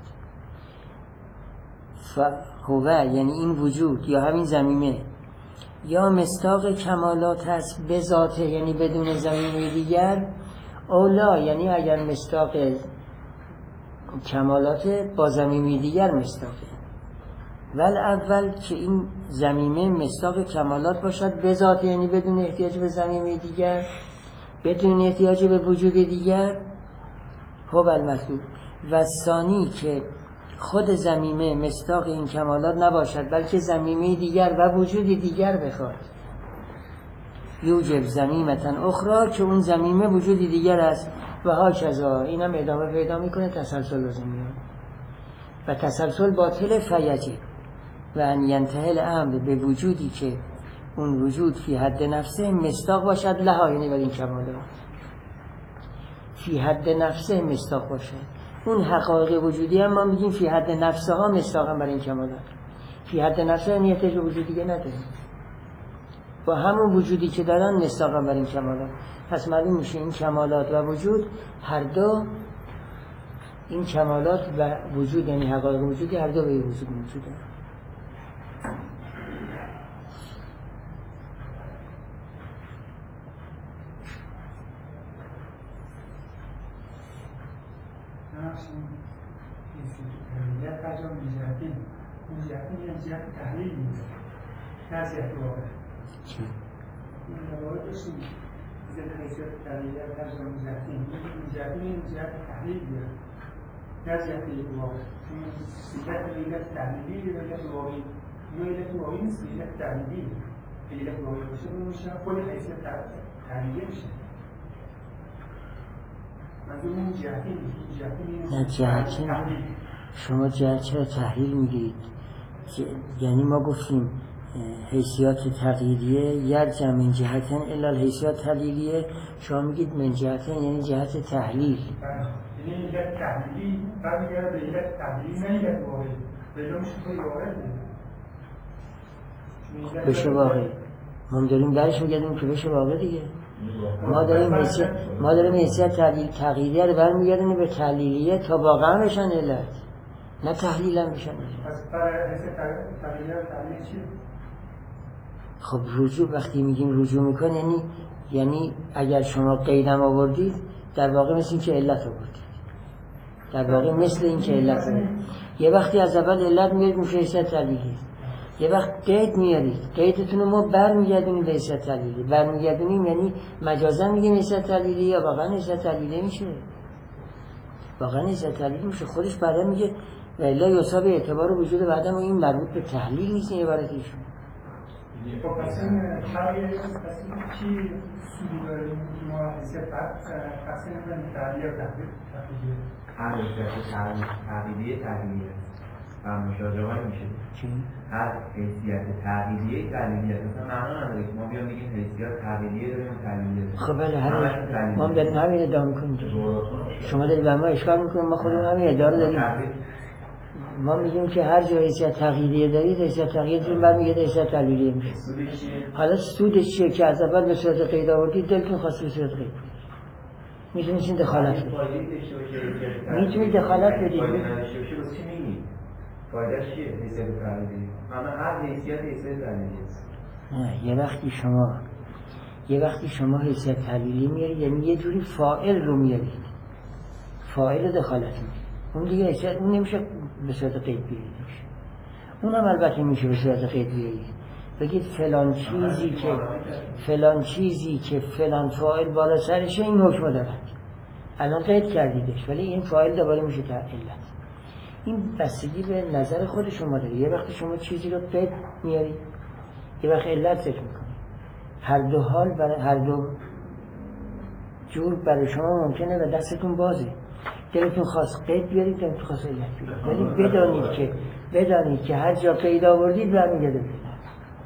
فهو یعنی این وجود یا همین ضمیمه یا مصداق کمالات هست به ذاته، یعنی بدون ضمیمه دیگر، اولا یعنی اگر مصداق کمالات با ضمیمه دیگر مصداقه. ول اول که این ضمیمه مصداق کمالات باشد به ذات، یعنی بدون احتیاج به ضمیمه دیگر، بدون احتیاج به وجود دیگر. هو المطلوب. و ثانی که خود ضمیمه مصداق این کمالات نباشد بلکه ضمیمه دیگر و وجود دیگر بخواد. یوجب ضمیمتن اخرى، که اون ضمیمه وجود دیگر است. و هاکذا، اینم ادامه پیدا میکنه، تسلسل لازم میاد. و تسلسل باطل فیجب و ان ینتهی الامر به وجودی که اون وجود فی حد نفسه مصداق باشد لها، یعنی بر این کمالات فی حد نفسه مصداق باشد. اون حقایق وجودی هم ما میگیم فی حد نفسه ها مصداقا بر این کمالات. فی حد نفسه نیتش به وجود دیگه نداره، با همون وجودی که دارن مصداقا بر این کمالات. پس معلوم میشه این کمالات و وجود هر دو، این کمالات و وجود یعنی حقایق وجودی هر دو به وجود موجوده. یا ترجمه می‌جهتی می‌جهتی یعنی جهت تحلیل می‌شه، نه جهت واقع. چی؟ این واقع داشتیم زیر حیثیت تحلیل یا ترجمه می‌جهتی می‌جهتی یعنی جهت تحلیل می‌شه، نه جهت واقع. چون صفت علت تحلیلی و علت واقعی، نه علت واقعی نیست، علت تحلیلی. علت واقعی باشه اون میشه خود حیثیت تحلیلی میشه. نه جهتی شما جهت چرا تحلیل میگید؟ یعنی ما گفتیم حیثیات تغییریه یرجع من جهتن الا الحیثیات تحلیلیه، شما میگید من جهتن یعنی جهت تحلیل. یعنی علت تحلیلی برمیگرده به علت تحلیلی، نه علت واقعی. بلا میشه توی واقعی بشه واقعی. ما داریم درش میگردیم که بشه واقع دیگه. ما داریم حیثیت ما داریم حیثیت تغییریه رو برمیگردیم به تحلیلیه تا واقعا بشن علت، نه تحلیل هم بشن علت. پس برای حیثیت تغییریه و تحلیل چیه؟ خب رجوع وقتی میگیم رجوع میکنه یعنی یعنی اگر شما قیدم آوردید در واقع مثل این که علت آوردید، در واقع مثل این که علت آوردید. یه وقتی از اول علت میارید میشه حیثیت تحلیلی، یه وقت قید میارید، قیدتون رو ما برمیگردونیم به حیثیت تحلیلی. برمیگردونیم یعنی مجازا میگیم حیثیت تحلیلی یا واقعا حیثیت تحلیلی میشه؟ واقعا حیثیت تحلیلی میشه. خودش بعدا میگه و الا یصاب اعتبار وجود بعدم و این مربوط به تحلیل نیست. این عبارت ایشون خب پس این فرقی پس این چی سودی داره که ما حیثیت تقسیم کنیم تحلیل و تحلیل؟ هر حیثیت تحلیلی تحلیلیه و مشاجره میشه. چی؟ هر حیثیت تحلیلیه تحلیلیه مثلا معنا نداره که ما بیام بگیم حیثیت تحلیلیه داریم و تحلیلیه داریم. خب بله همین ما هم داریم همین ادعا میکنیم. شما دارید به ما اشکال میکنیم، ما خودمون همین ادعا داریم. ما میگیم که هر جا حیثیت تغییریه دارید حیثیت تغییرتون برمیگرده حیثیت تحلیلیه میشه. حالا سودش چیه که از اول به صورت قید آوردید دلتون خواست به صورت قید میتونید این دخالت بدید، میتونید دخالت بدید. فایدهش چیه؟ حیثیت تحلیلی. اما هر حیثیت حیثیت تحلیلی است. نه یه وقتی شما یه وقتی شما حیثیت تحلیلی میارید یعنی یه جوری فاعل رو میارید، فاعل دخالت میارید. اون دیگه حیثیت اون نمیشه به صورت قید بیاریدش. اونم البته میشه به صورت قید بیارید. بگید فلان چیزی که فلان چیزی که فلان فاعل بالا سرشه این حکم دارد. الان قید کردیدش ولی این فاعل دوباره میشه تا علت. این بستگی به نظر خود شما داره. یه وقت شما چیزی رو قید میارید، یه وقت علت ذکر میکنید. هر دو حال برای هر دو جور برای شما ممکنه و دستتون بازه. دلتون خواست قید بیارید، دلتون خواست علت بیارید. ولی بدانید که بدانید که هر جا قید آوردید برمیگرده به علت.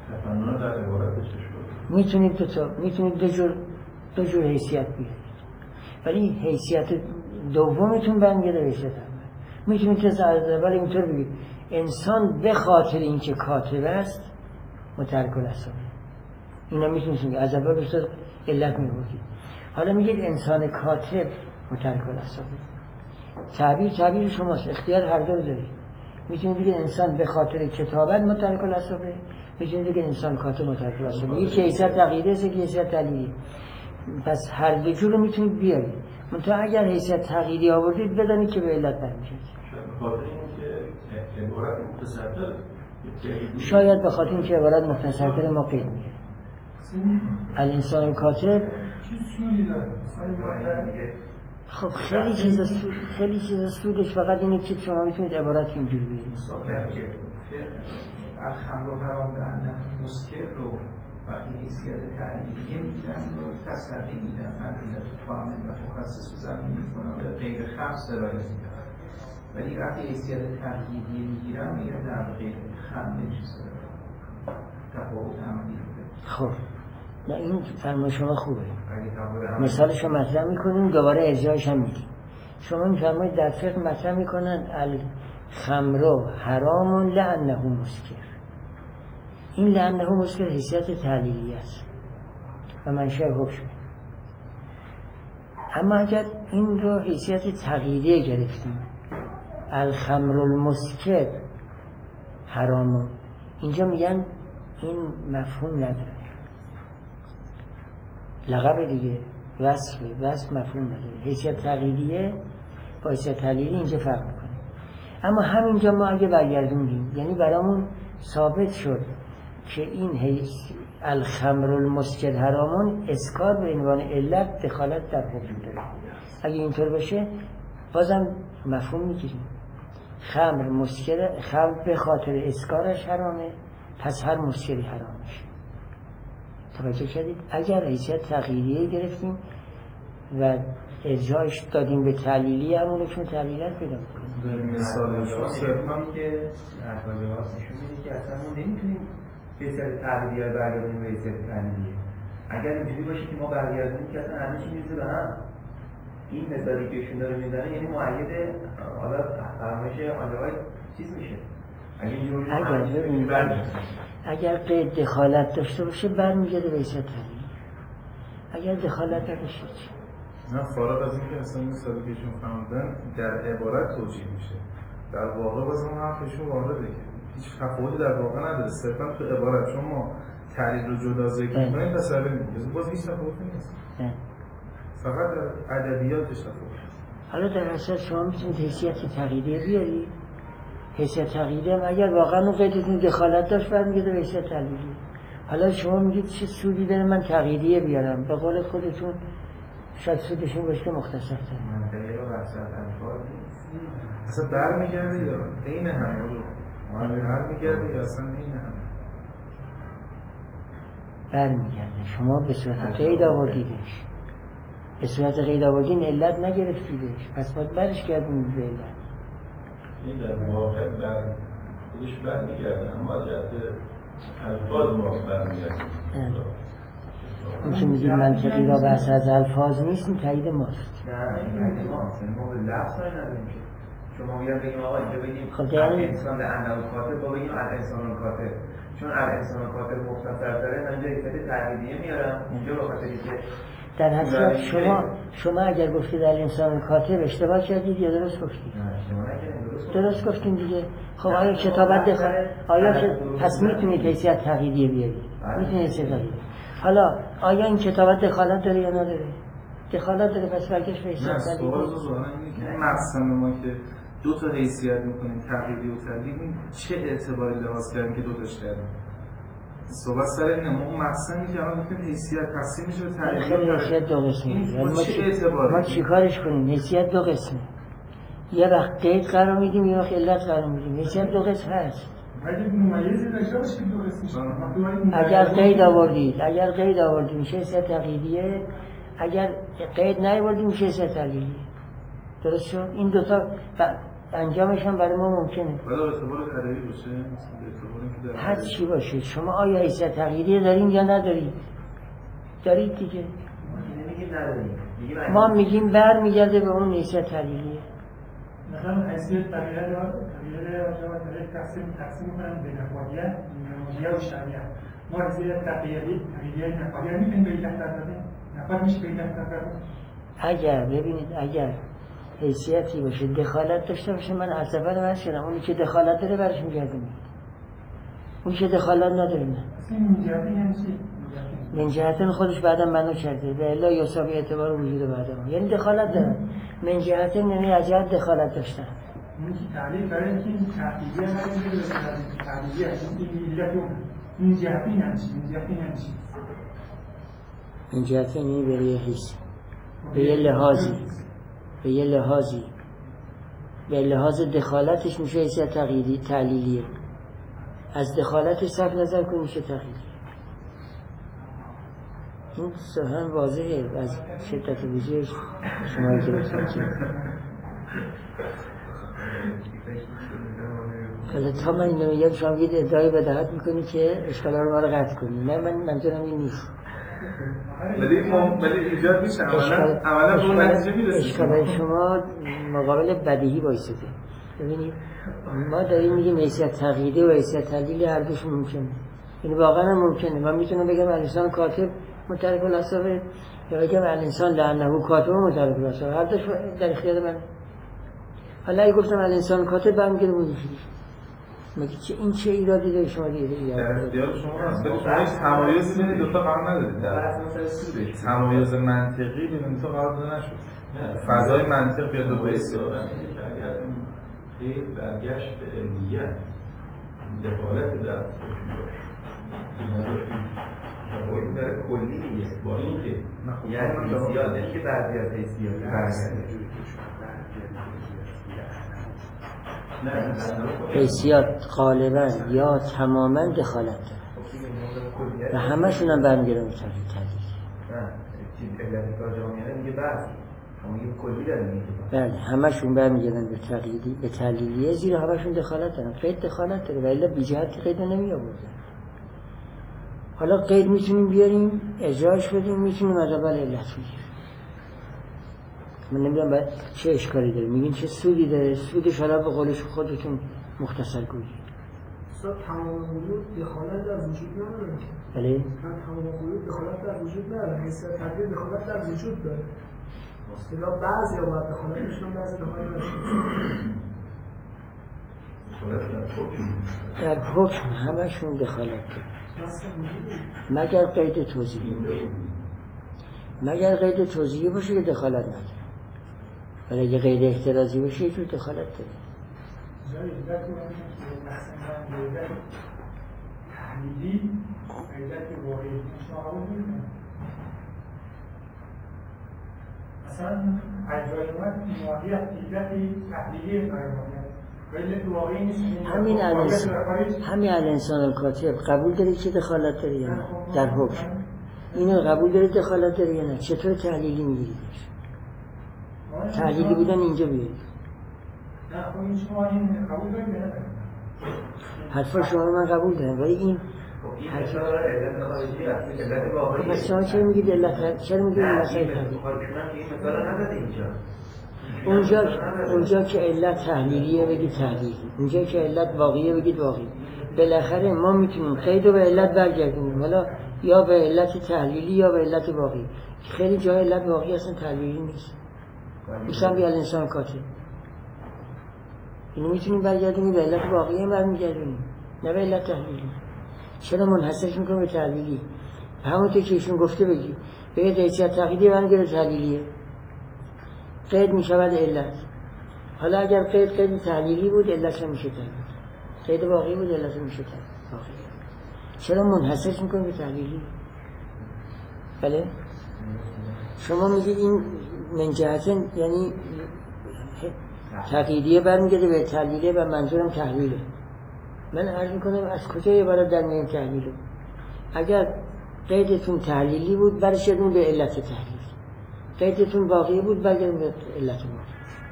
میتونید دو تا میتونید دو جور دو جور حیثیت بیارید. ولی حیثیت دومتون برمیگرده به حیثیت اول. میتونید که از اول اینطور بگید انسان به خاطر اینکه کاتب است مترک الاسباب. اینا میتونید از اول به صورت علت میبردید. حالا میگید انسان کاتب مترک الاسباب. تعبیر تعبیر شماست، اختیار هر دو دارید. میتونید بگید انسان به خاطر کتابت مترک الاسباب، میتونید بگید انسان کاتب مترک الاسباب. یکی حیثیت تغییری است، یکی حیثیت تعلیلی. پس هر دو جور رو میتونید بیارید. منتها اگر حیثیت تغییری آوردید بدانید که به علت برمیگردید. خاطر اینکه عبارت مختصرتر شاید به خاطر اینکه عبارت مختصرتر ما قید میگه الانسان کاتب. خب خیلی چیز سود خیلی چیز سودش فقط اینه که شما میتونید عبارت اینجوری بگید الخمر و حرام به انه مسکر رو وقتی حیثیت تعلیمیه میدن رو تصدیق میدن مدینه تو کامل و مخصص و زمین میکنن و غیر خمس درایت میدن ولی وقتی حیثیت تقییدیه میگیرن میگن در غیر خمر چیز تفاوت عملی رو. خب نه این فرما شما خوبه، مثالش رو مطرح میکنیم دوباره ارجاعش هم میدیم. شما میفرمایید در فقه مطرح میکنن الخمر حرام لانه مسکر. این لانه مسکر حیثیت تعلیلی است و منشأ حکم. اما اگر این رو حیثیت تقییدیه گرفتیم الخمر المسکر حرام، اینجا میگن این مفهوم نداره، لقب دیگه وصف وصف مفهوم نداره، حیثیت تقییدیه با حیثیت تعلیلی اینجا فرق میکنه. اما همینجا ما اگه برگردونیم یعنی برامون ثابت شد که این حیث الخمر المسکر حرامون اسکار به عنوان علت دخالت در حکم داره. اگه اینطور باشه بازم مفهوم میگیریم خمر مسکر، خمر به خاطر اسکارش حرامه پس هر مسکری حرام میشه. توجه کردید؟ اگر حیثیت تغییریه گرفتیم و ارجاعش دادیم به تعلیلی همونه چون تعلیلت پیدا میکنیم. در مثال شما صرفا که احوال جواز نشون میده که اصلا ما نمیتونیم حیثیت تعلیلیه رو برگردونیم به حیثیت تعلیلیه. اگر اینجوری باشه که ما برگردونیم که اصلا همه چی میرسه به هم، این مثالی که ایشون داره میزنه یعنی مؤید حالا فرمایش آنجاهای چیز میشه. اگر اگر قید دخالت داشته باشه برمیگرده به حیثیت تعلیلی. اگر دخالت نداشته چی؟ نه فارغ از اینکه اصلا این مثالی که ایشون فرمودن در عبارت توجیه میشه، در واقع بازم حرفشون وارده که هیچ تفاوتی در واقع نداره، صرفا تو عبارت چون ما تعلیل رو جدا ذکر می‌کنیم پس الان میگیم باز هیچ تفاوتی نیست، فقط در ادبیاتش تفاوت. حالا در اصل شما میتونید حیثیت تقییدیه بیارید، حیثیت تقییدیه هم اگر واقعا اون قیدتون دخالت داشت برمیگرده به حیثیت تعلیلی. حالا شما میگید چه سودی داره من تقییدیه بیارم؟ به قول خودتون شاید سودشون باشه که مختصر تر اصلا برمیگرده یا عین همه رو برمیگرده یا اصلا عین همه برمیگرده. شما به صورت قید آوردیدش، به صورت قید آوردین علت نگرفتیدش، پس باید برش گردونید به علت. این در واقع بر خودش برمیگرده اما جهت الفاظ ما برمیگرده. اون که میگید منطقی را بحث از الفاظ نیست، این تایید ماست. نه این تایید ماست، ما به لفظ های نداریم که شما میگم بگیم آقا اینجا بگیم خب الانسان انه کاتب با بگیم الانسان کاتب، چون الانسان کاتب مختصر داره من اینجا حیثیت تعلیلیه میارم اینجا به خاطر اینکه در حقیقت شما شما اگر گفتید الانسان کاتب اشتباه کردید یا درست گفتید؟ درست گفتین دیگه. خب آیا کتابت دخالت آیا پس میتونید حیثیت تقییدیه بیارید؟ میتونید حیثیت تقییدیه. حالا آیا این کتابت دخالت داره یا نداره؟ دخالت داره پس برگشت به حیثیت تقییدیه. نه سوال ظاهرا اینه که این مقصد ما که دو تا حیثیت میکنیم تقییدی و تعلیلی چه اعتباری لحاظ کردیم که دو تاش کردیم؟ صحبت سر اینه ما اون مقصدی که الان گفتیم حیثیت تقسیم میشه به تعلیلی. خیلی حیثیت دو قسمه. ما چه اعتباری؟ ما چیکارش کنیم؟ حیثیت دو قسمه. یه وقت قید قرار میدیم یه وقت علت قرار میدیم. حیثیت دو قسم هست. اگه ممیزی داشته باشه دو قسمش. اگر قید آوردید، اگر قید آوردید میشه حیثیت تقییدیه، اگر قید نیاوردید میشه حیثیت تعلیلیه. درست شد؟ این دو تا انجامش هم برای ما ممکنه. ولی اعتبار ادبی باشه، اعتبار که هر چی باشه. شما آیا حیثیت تقییدیه دارین یا ندارید؟ دارید دیگه. ما میگیم برمیگرده به اون حیثیت تعلیلیه. مثلا حیثیت تغییر را تغییر را برای تقسیم تقسیم کنم به نفاقیت نمودیه و شریعت. ما حیثیت تغییری تغییری نفاقیت میتونیم به علت دادیم. نفاق میشه به علت دادیم. اگر ببینید اگر حیثیتی باشه دخالت داشته باشه من از اول بحث کردم اونی که دخالت داره برش میگردیم. اون که دخالت نداره نه. این جهتی یعنی چی؟ من جهتن خودش بعدم منو کرده به الا یوسابی اعتبار وجود بعدم یعنی دخالت دارن. من جهتن یعنی از جهت دخالت داشتن اون که تعلیل برای اینکه این تحلیلی هم برای اینکه تعلیلی هست این ایلت اون این جهتی نمیشه این جهتی نمیشه این جهتی نمی به یه حیث به یه لحاظی به یه لحاظی به لحاظ دخالتش میشه حیثیت تقییدی تعلیلیه از دخالتش صرف نظر کنی میشه تقییدی این سهن واضحه از شدت وجودش شما گرفتن که حالا تا من اینو میگم شما یه ادعای بداهت میکنی که اشکالا رو ما رو قطع کنی نه من منظورم این نیست ولی ولی ایجاد میشه عملا عملا به اون نتیجه میرسید اشکال شما مقابل بدیهی وایساده ببینید ما داریم میگیم حیثیت تقییدی و حیثیت تعلیلی هر دوش ممکنه این واقعا ممکنه من میتونم بگم الانسان کاتب مترک الاصابه یا بگم الانسان لعنه کاتب مترک الاصابه هر دوش در اختیار من حالا اگه گفتم الانسان کاتب برمیگرده بود مگه چه این چه ایرادی داره شما دیگه در اختیار شما هست ولی شما هیچ تمایزی بین دو تا قرار ندارید در تمایز منطقی بین دو تا قرار داده نشد فضای منطق بیاد دو بیسی این برگشت به علمیت دخالت در این داره کلی نیست با این که یعنی زیاد داری که بعضی از حیثیات برگرده حیثیات غالبا یا تماما دخالت داره و همه شون هم برمیگرده به تقیید نه علت کار جامعه میگه بعض اما یه کلی داره میگه بله همه شون برمیگردن به تقییدی به تعلیلیه زیرا همه شون دخالت دارن قید دخالت داره و الا بی جهت قید نمی آورده حالا قید میتونیم بیاریم اجراش بدیم میتونیم از اول علت بگیریم من نمیدونم باید چه اشکالی داره میگین چه سودی داره سودش حالا به قولش خودتون مختصر گویی اصلا تمام وجود دخالت در وجود نداره بله؟ تمام وجود دخالت در وجود نداره حیثیت تقدیر دخالت در وجود داره اصلا بعضی ها باید دخالتشون بعضی دخالت نشون در حکم همشون دخالت داره مگر قید توضیحی مگر قید توضیحی باشه که دخالت نداره ولی اگه قید احترازی باشه یه جور دخالت داره تحلیلی علت واقعی شما قبول می‌کنید مثلا اجرای اومد ماهیت علت تحلیلی فرمانیت علت واقعی نیست همین الانسان همین الانسان الکاتب قبول داری که دخالت داره یا نه در حکم اینو قبول داری دخالت داره یا نه چطور تحلیلی میگیریدش تحلیلی بودن اینجا بیارید نه خب این شما این قبول دارید یا نه حرفا شما من قبول دارم ولی این حرفا علت خارجی است علت واقعی است شما چرا میگید علت چرا میگید مسئله این مثلا نداده اینجا اونجا اونجا که علت تحلیلیه بگید تحلیلی اونجا که علت واقعیه بگید واقعی بالاخره ما میتونیم قید رو به علت برگردونیم حالا یا به علت تحلیلی یا به علت واقعی خیلی جای علت واقعی اصلا تحلیلی نیست مثلا بیا الانسان کاتب اینو میتونیم برگردونیم به علت واقعی هم برمیگردونیم نه به علت تحلیلی چرا منحصرش میکنیم به تحلیلی همونطور که ایشون گفته بگید بگید حیثیت تقییدی برمیگرده تحلیلیه قید میشود علت حالا اگر قید قید تحلیلی بود علت میشه تحلیل قید واقعی بود علت میشه تحلیل چرا منحصرش میکنیم به تحلیلی بله شما میگید این من جهتن یعنی تقییدیه برمیگرده به تحلیله و منظورم تحلیله من عرض میکنم از کجا عبارت در میان تحلیله اگر قیدتون تحلیلی بود برشدون به علت تحلیل قیدتون واقعی بود برگردون به علت واقعی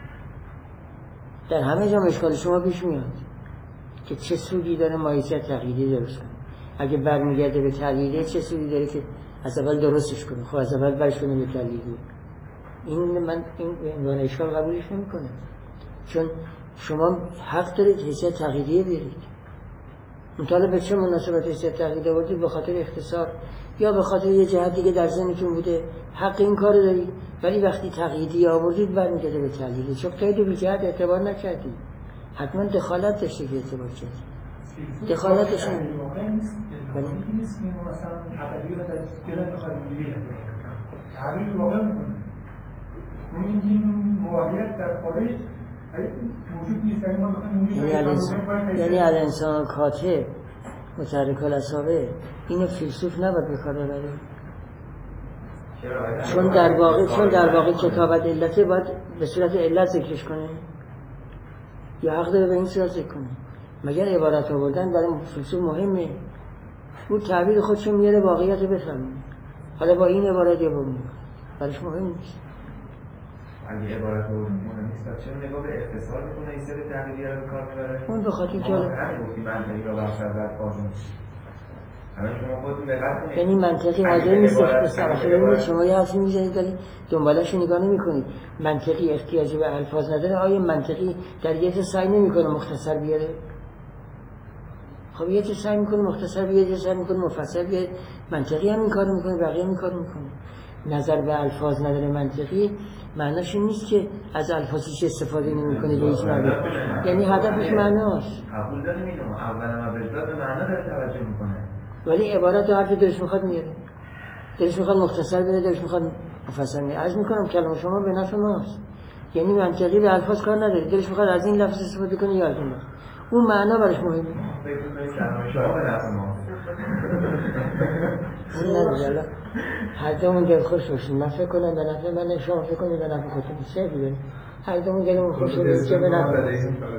در همه جا اشکال شما پیش میاد که چه سودی داره ما حیثیت تقییدی درست کنه اگه برمیگرده به تحلیله چه سودی داره که از اول درستش کنه خب از اول برش کنه به تحلیلی این من این عنوان اشکال قبولش نمیکنم چون شما حق دارید حیثیت تقییدی بیارید مطالب به چه مناسبت حیثیت تقییدی آوردید به خاطر اختصار یا به خاطر یه جهت دیگه در ذهنتون بوده حق این کارو دارید ولی وقتی تقییدی آوردید برمیگرده به تحلیل چون قید بی جهت اعتبار نکردید حتما دخالت داشته که اعتبار کردید دخالتش واقعی نیست واقعی نیست که مثلا ادبیات از گرفت خاطری تعبیر واقع میکنه میگیم موقعیت در خارج یعنی الانسان کاتب متحرک الاصابع اینو فیلسوف نباید به کار ببره، چون در واقع چون در واقع کتابت علته باید به صورت علت ذکرش کنه یا حق داره به این صورت ذکر کنه. مگر عبارت آوردن برای فیلسوف مهمه؟ اون تعبیر خودشون میاره واقعیت رو بفهمه، حالا با این عبارت یا با اون برایش مهم نیست. اگه عبارت آوردن مهم نیست چرا نگاه به اختصار میکنه این سری تعبیری رو به کار میبره؟ اون به خاطر که همین گفتی منطقی را بخش از الفاظ نیست. یعنی منطقی حاضر نیست به صرفه ببینید شما یه حرفی میزنید ولی دنبالش رو نگاه نمی کنید. منطقی احتیاجی به الفاظ نداره، آیا منطقی در یه سعی نمی کنه مختصر بیاره؟ خب یه سعی میکنه مختصر بیاره، یه سعی میکنه مفصل بیاره. منطقی هم این کارو میکنه، بقیه هم این کارو میکنه. نظر به الفاظ نداره منطقی معناش این نیست که از الفاظش استفاده نمیکنه به هیچ معنی، یعنی هدفش معناست. قبول داریم اینو، اولا ما به معنا داره توجه میکنه، ولی عبارت هر که دلش میخواد میاره، دلش میخواد مختصر بیاره، دلش میخواد مفصل بیاره. عرض میکنم کلام شما به نفع ماست، یعنی منطقی به الفاظ کار نداره، دلش میخواد از این لفظ استفاده کنه یا از اون لفظ، اون معنا براش مهمه. فکر کنید کلام شما به نفع ماست. اون نداره، هر دومون دل خوش باشیم. من فکر کنم به نفع من، شما فکر کنید به نفع خودتون. چه دیگه هر دومون دلمون خوش باشه که به نفع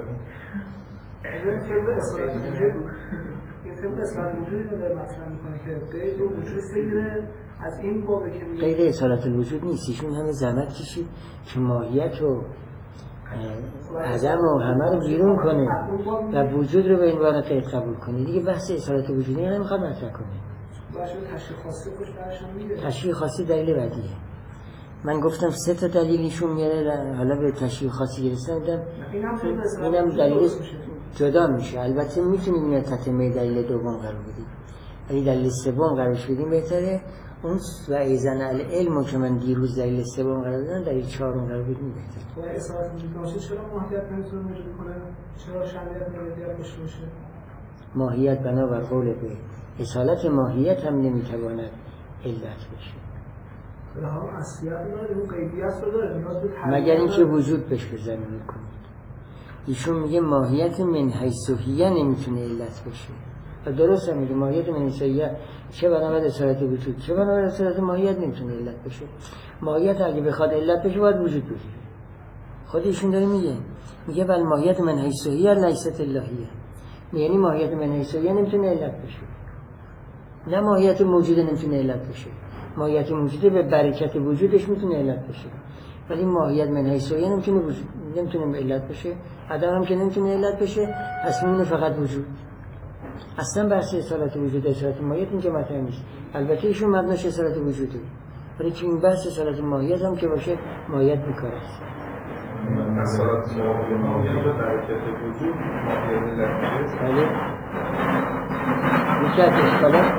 طبق اصالت الوجود رو در مطرح میکنه که غیر و وجود سیره از این بابه که میگه غیر اصالت الوجود نیست. ایشون همه زحمت کشید که ماهیت و عدم و همه رو بیرون کنه و وجود رو به این عنوان قید قبول کنه. دیگه بحث اصالت الوجودی نمیخواد مطرح کنه. باشه تشریح خاصی خوش براشون میگه. تشریح خاصی دلیل بعدیه. من گفتم سه تا دلیل ایشون میاره، حالا به تشریح خاصی رسیدم. اینم دلیل جدا میشه. البته میتونیم اینو تتمه دلیل دوم قرار بدیم، ولی دلیل سوم قرارش بدیم بهتره. اون و ایزن العلم که من دیروز دلیل سوم قرار دادم دلیل چهارم قرار بدیم بهتره. و اصالت وجود باشه چرا ماهیت نمیتونه وجود کنه؟ چرا شرایط نمیدیت باشه باشه؟ ماهیت بنابر قول به اصالت ماهیت هم نمیتواند علت بشه. رها اصلیت داره، اون غیبیت رو داره، نیاز به تحلیل مگر اینکه وجود بهش بزنه میکنید. ایشون میگه ماهیت من حیث هیه نمیتونه علت بشه و درست هم میگه ماهیت من حیث هیه چه بنابر اصالت وجود چه بنابر اصالت ماهیت نمیتونه علت بشه. ماهیت اگه بخواد علت بشه باید وجود بگیره. خود ایشون داره میگه میگه بل ماهیت من حیث هیه لیست الهیه، یعنی ماهیت من حیث هیه نمیتونه علت بشه، نه ماهیت موجوده نمیتونه علت بشه. ماهیت موجوده به برکت وجودش میتونه علت بشه، ولی ماهیت من حیث هیه نمیتونه وجود نمیتونه علت بشه. عدم هم که نمیتونه علت بشه، پس میمونه فقط وجود. اصلا بحث اصالت وجود اصالت ماهیت این که مطرح نیست. البته ایشون مبناش اصالت وجوده، ولی که این بحث اصالت ماهیت هم که باشه ماهیت میکاره است. اصالت ماهیت به برکت وجود ماهیت علت میشه. بله یکی از اشکالات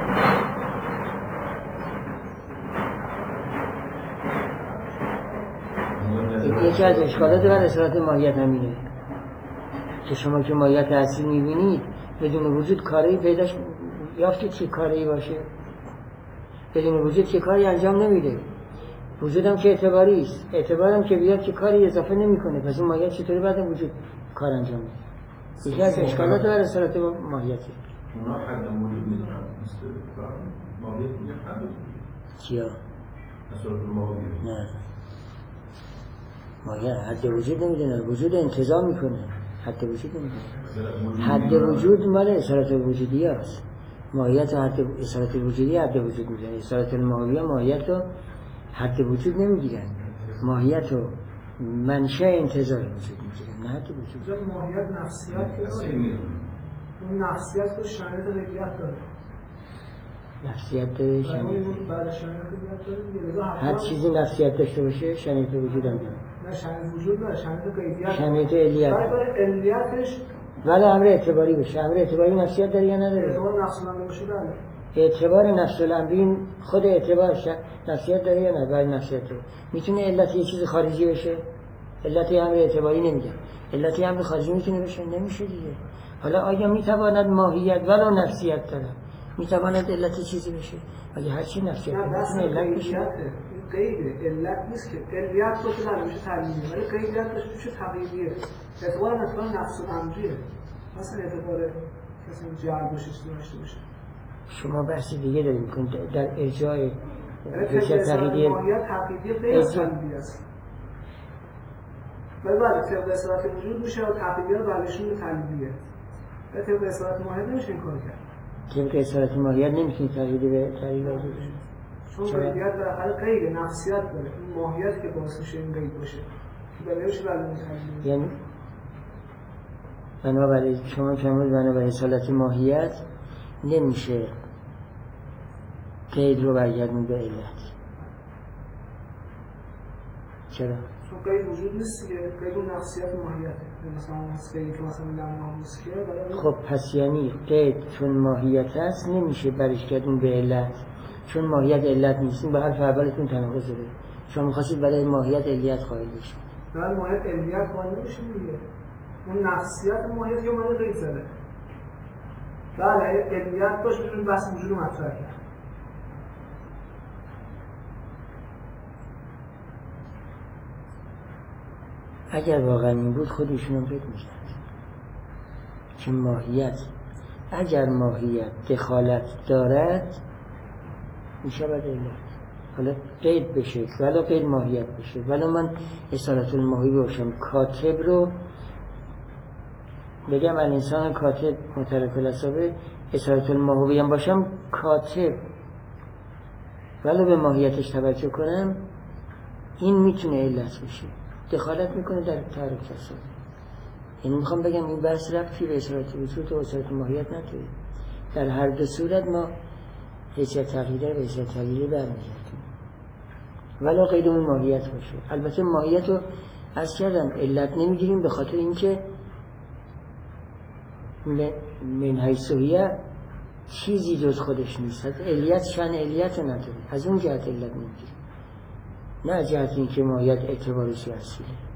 یکی از اشکالات بر اصالت ماهیت همینه که شما که ماهیت اصلی میبینید بدون وجود کاری پیداش یافتید چه کاری باشه؟ بدون وجود چه کاری انجام نمیده. وجودم که اعتباری است، اعتبارم که بیاد که کاری اضافه نمیکنه، پس اون ماهیت چطوری بعد وجود کار انجام میده؟ یکی از اشکالات بر اصالت ماهیته. اونا حد وجود میدونن ماهیت میگه حد چیا؟ اصالت ماهیت نه ماهیت حد وجود نمیدونه، وجود انتظام میکنه، حد وجود نمیدونه. حد وجود مال اصالت وجودی هست. ماهیت و حد اصالت وجودی حد وجود میدونه. اصالت الماهیه ماهیت و حد وجود نمیگیرن، ماهیت و منشأ انتظار وجود میگیرن، نه حد وجود. ماهیت نفسیت که داره، اون نفسیت رو شرایط غیبیت داره. نفسیت داره، شرایط بعد شرایط غیبیت داره. هر چیزی نفسیت داشته باشه شرایط وجود هم داره. نه شرایط وجود داره، شرایط غیبیت. شرایط علیت. برای علیتش ولی امر اعتباری بشه. امر اعتباری نفسیت داره یا نداره؟ اعتبار نفس الامری باشه داره. اعتبار نفس الامری خود اعتبارش نفسیت داره یا نه؟ برای نفسیت داره. میتونه علت یه چیز خارجی بشه؟ علت امر اعتباری نمیگم. علت امر خارجی میتونه بشه؟ نمیشه دیگه. حالا آیا میتواند ماهیت ولو نفسیت داره؟ میتواند علت چیزی بشه؟ ولی هر چی نفسیت داره میتونه علت بشه. قید علت نیست که علیت باشه در میشه تعلیمیه، ولی قیدیت باشه میشه تقییدیه. اعتبار اعتبار نفس الامریه، مثلا اعتبار کسی جعل باشه چیزی داشته باشه. شما بحث دیگه داریم میکنید در ارجاع حیثیت تقییدیه ماهیت تقییدیه غیر از تعلیمیه است. ولی بعد طبق اصالت وجود میشه و تقییدیه رو برگشون به تعلیمیه. ولی طبق اصالت ماهیت نمیشه این کار کرد. طبق اصالت ماهیت نمیتونی تقییدی به تعلیل واجب بشه. چون قیدیت بالاخره قید نفسیت داره، این ماهیت که باعث میشه این قید باشه که بله نمیشه برای متعلم. یعنی بنابراین شما فرمودید بنابراین اصالت ماهیت نمیشه قید رو برگردون به علت. چرا؟ چون قید وجود نیست دیگه، قید اون نفسیت ماهیته. مثلا قیدی که مثلا لما مسکه خب پس یعنی قید چون ماهیت هست نمیشه برش گردون به علت، چون ماهیت علت نیستیم به حرف اولتون تناقض داره. شما می‌خواستید برای ماهیت علیت قائل بشید. برای ماهیت علیت قائل نمیشیم دیگه. اون نفسیت ماهیت که ماهیت قید زده. بله علیت باشه میتونیم بحث وجود رو مطرح کرد. اگر واقعا این بود خودشون هم قید می‌کرد که ماهیت اگر ماهیت دخالت دارد میشه باید علت. حالا قید بشه ولی قید ماهیت بشه، ولی من اصالت الماهی باشم کاتب رو بگم الانسان کاتب مترک الاصابه اصالت الماهی هم باشم کاتب ولی به ماهیتش توجه کنم این میتونه علت بشه، دخالت میکنه در تحریک تصادف. یعنی میخوام بگم این بحث ربطی به اصالت وجود و اصالت ماهیت نداره. در هر دو صورت ما حیثیت تغییره و حیثیت تغییره برمیگردیم ولی قیدمون ماهیت باشه. البته ماهیت رو از کردم علت نمیگیریم به خاطر اینکه من حیثیه چیزی جز خودش نیست، علیت شأن علیت رو نداره، از اون جهت علت نمیگیریم، نه از جهت اینکه ماهیت اعتبار سیاسی.